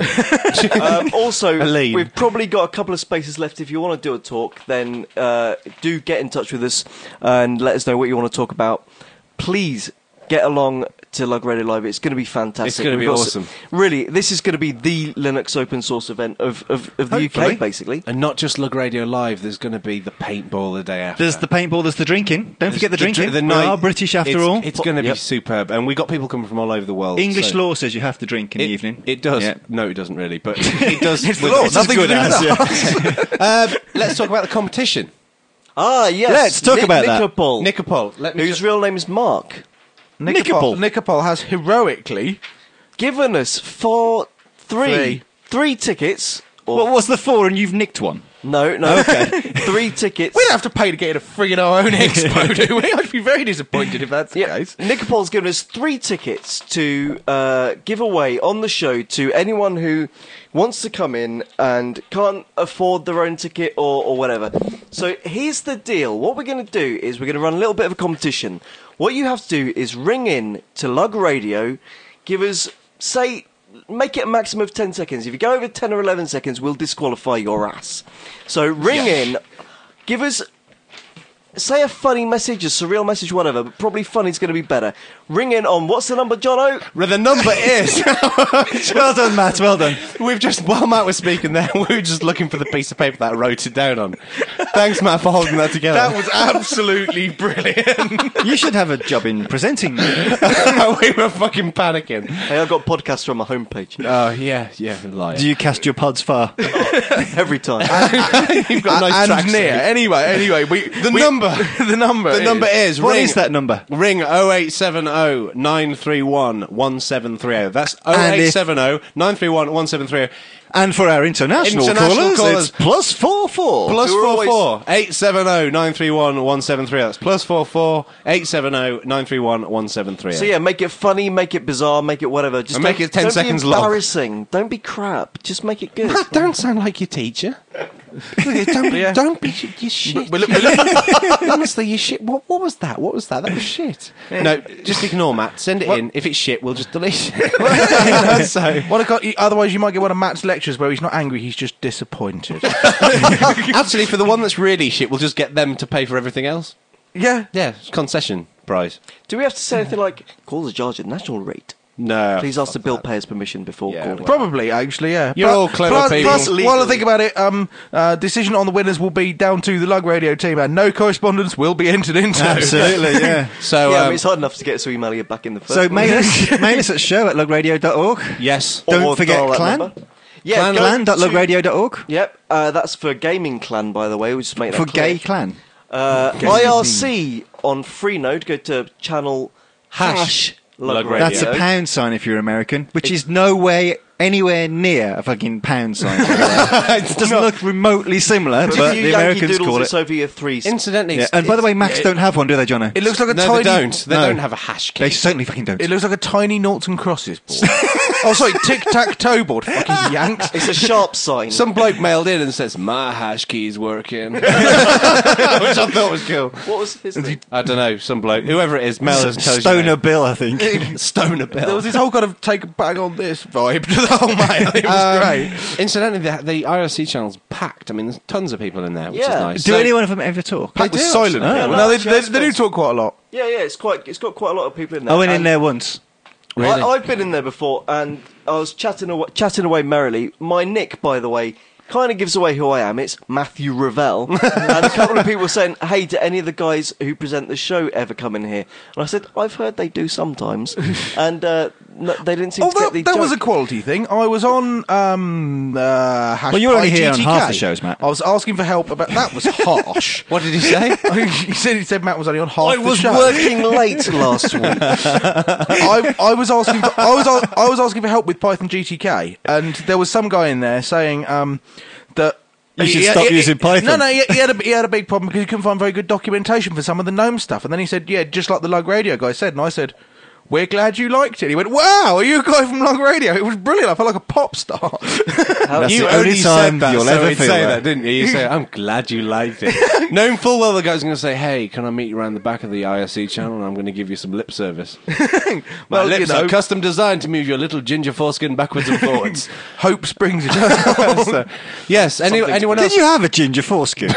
Also, Aline. we've probably got a couple of spaces left. If you want to do a talk, then do get in touch with us and let us know what you want to talk about. Please get along to Lug Radio Live. It's going to be fantastic. It's going to be awesome. Really, this is going to be the Linux open source event of the UK, basically. And not just Lug Radio Live, there's going to be the paintball the day after. There's the paintball, there's the drinking. Don't forget the drinking. The We night- are British after all. It's going to be superb. And we've got people coming from all over the world. English so- law says you have to drink in the evening. It does. Yeah. No, it doesn't really, but it does. it's the law. Nothing to do with that. Let's talk about the competition. Ah, yes. Let's talk about that. Nicopol, Nicopol. whose real name is Mark, Nicopol has heroically given us three tickets. What was the 4 and you've nicked one? No. Okay. 3 tickets. We don't have to pay to get in a friggin' our own expo, do we? I'd be very disappointed if that's the case. Nicopol's given us 3 tickets to give away on the show to anyone who wants to come in and can't afford their own ticket or whatever. So here's the deal. What we're going to do is we're going to run a little bit of a competition. What you have to do is ring in to Lug Radio, give us, make it a maximum of 10 seconds. If you go over 10 or 11 seconds, we'll disqualify your ass. So ring in, give us, say a funny message, a surreal message, whatever, but probably funny's going to be better. Ring in on, what's the number, Jono? The number is... Well done, Matt, well done. While Matt was speaking there, we were just looking for the piece of paper that I wrote it down on. Thanks, Matt, for holding that together. That was absolutely brilliant. You should have a job in presenting. We were fucking panicking. Hey, I've got podcasts on my homepage. Oh, yeah, liar. Do you cast your pods far? Every time. You've got nice and tracks near. there. Anyway, The number. The number is What ring. is that number? Ring 0870 931 1730. That's 0870 931 1730. And for our international callers, it's +44. Plus 44 870 931 1730. That's plus 44 870 931 1730. So yeah, make it funny, make it bizarre, make it whatever. Just And make it 10 seconds don't long. be embarrassing. Don't be crap. Just make it good. Matt, don't sound like your teacher. Don't be you shit. Honestly, you shit. What was that? What was that? That was shit. No, just ignore Matt. Send it in. If it's shit, we'll just delete it. So, otherwise, you might get one of Matt's lectures where he's not angry, he's just disappointed. actually, for the one that's really shit, we'll just get them to pay for everything else. Yeah. Concession prize. Do we have to say anything like, call the charge at national rate? No. Please ask the bill payer's permission before calling. Probably, actually, yeah. You're all clever people. Plus, while I think about it, decision on the winners will be down to the Lug Radio team, and no correspondence will be entered into. Absolutely, yeah. So it's hard enough to get us to email you back in the first. So mail us at show@lugradio.org. Yes. Don't forget Clan. Yeah, clan.lugradio.org. Yep, that's for Gaming Clan, by the way. We'll just make that for clear. Gay Clan. IRC on Freenode. Go to channel #Lug Radio. That's a pound sign if you're American, which is no way anywhere near a fucking pound sign. It doesn't look remotely similar, but the Americans call it. It's over your threes. Incidentally, and by the way, Macs don't have one, do they, Jono? It looks like a no, tiny. They don't. They don't have a hash key. They certainly fucking don't. It looks like a tiny noughts and crosses board. Oh, sorry, tic-tac-toe board. Fucking yanks. It's a sharp sign. Some bloke mailed in and says, "My hash key's working," which I thought was cool. What was his name? I don't know. Some bloke, whoever it is, mailed us. Stoner Bill, I think. Stoner Bill. There was this whole kind of take a bag on this vibe to the whole mail. It was great. Incidentally, the IRC channel's packed. I mean, there's tons of people in there, which is nice. Do any one of them ever talk? Packed with silent. No, they do talk quite a lot. Yeah, it's got quite a lot of people in there. I went in there once. Really? I've been in there before, and I was chatting away merrily. My nick, by the way, kind of gives away who I am. It's Matthew Ravel. And a couple of people were saying, "Hey, do any of the guys who present the show ever come in here?" And I said, "I've heard they do sometimes." And no, they didn't seem to get the that joke. was a quality thing. I was on well, you're only here on half the shows, Matt. I was asking for help about that. Was harsh. What did he say? He said Matt was only on half the show. I was working late last week. I was asking for help with Python GTK, and there was some guy in there saying that you should stop using Python. No, he had a big problem because he couldn't find very good documentation for some of the GNOME stuff. And then he said, "Yeah, just like the Lug Radio guy said." And I said, "We're glad you liked it." He went, "Wow, are you a guy from Lug Radio? It was brilliant. I felt like a pop star." That's you the only time you'll ever feel that, didn't you? You say, "I'm glad you liked it," knowing full well the guy's going to say, "Hey, can I meet you around the back of the IRC channel? And I'm going to give you some lip service." My lips are custom designed to move your little ginger foreskin backwards and forwards. Hope springs eternal. So, yes. Anyone else? Did you have a ginger foreskin?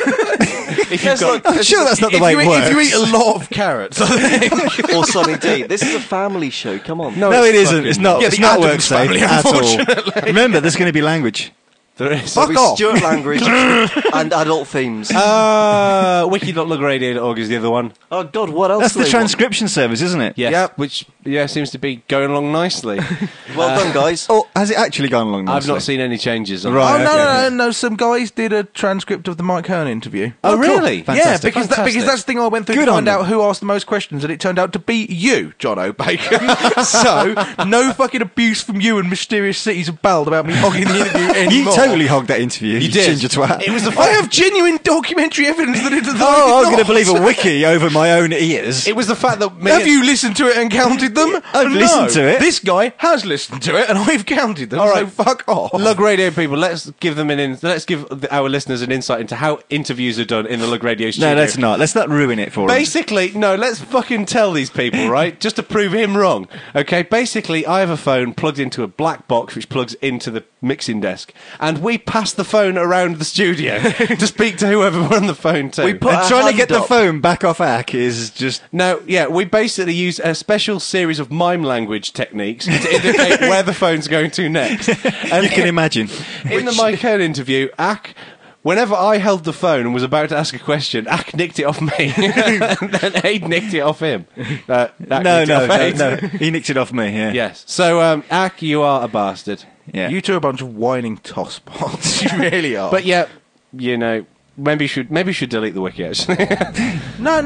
I'm sure that's not the way it works. If you eat a lot of carrots, I think. Or Sonny D. This is a family show. Come on. No, it isn't. It's not. Yeah, it's the not Addams work safe family, at all. unfortunately. Remember, there's going to be language. There is. Fuck off. Stuart language and adult themes. Wiki.lugradio.org is the other one. Oh God, what else? That's do the they transcription service, isn't it? Yes. Yep. Which seems to be going along nicely. Well done, guys. Oh, has it actually gone along nicely? I've not seen any changes. On Right. that. No. Some guys did a transcript of the Mike Hearn interview. Oh, really? Fantastic. Yeah, because that's the thing I went through Good to on find them. out who asked the most questions, and it turned out to be you, John O'Bacon. So, no fucking abuse from you and Mysterious Cities of Bald about me hogging the interview You anymore. totally hogged that interview. You did. ginger twat. It was the I have genuine documentary evidence that it does not. Oh, I'm going to believe a wiki over my own ears. It was the fact that Have you listened to it and counted them? I've listened to it. This guy has listened to it, and I've counted them. All right. So fuck off. Lug Radio people, let's give our listeners an insight into how interviews are done in the Lug Radio studio. No, let's not. Let's not ruin it for them. Basically, no, let's fucking tell these people, right? Just to prove him wrong. Okay, basically, I have a phone plugged into a black box which plugs into the mixing desk, and we pass the phone around the studio to speak to whoever we're on the phone to. We put And a trying to hand get the up. phone back off Ack is just... No, yeah, we basically use a special series of mime language techniques to indicate where the phone's going to next. And you can imagine. in the Mike Hearn interview, whenever I held the phone and was about to ask a question, Ack nicked it off me. And then Aid nicked it off him. No. He nicked it off me, yeah. Yes. So, Ack, you are a bastard. Yeah. You two are a bunch of whining tosspots. You really are. But yeah, you know, maybe you should delete the wiki, actually. No.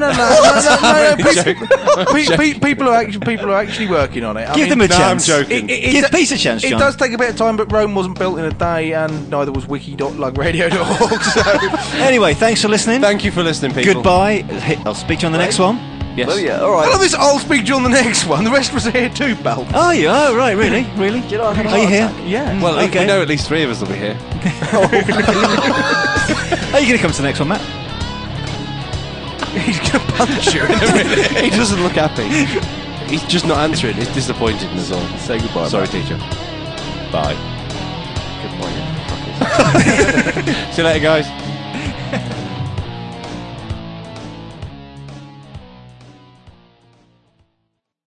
People are actually working on it. Give them a chance. I'm joking. Give peace a chance, John. It does take a bit of time, but Rome wasn't built in a day, and neither was wiki.lugradio.org. So Anyway, thanks for listening. Thank you for listening, people. Goodbye. I'll speak to you on the next one. Yes. Well, yeah, all right. I love this. I'll speak to you on the next one. The rest of us are here too, pal. Oh, you are? Right, really? Really? Do you know, I had a Are you heart here? attack. Yeah. Well, Okay. we know at least 3 of us will be here. Are you going to come to the next one, Matt? He's going to punch you in a minute. He doesn't look happy. He's just not answering. He's disappointed in us all. Say goodbye. Sorry, teacher. Bye. Good morning. See you later, guys.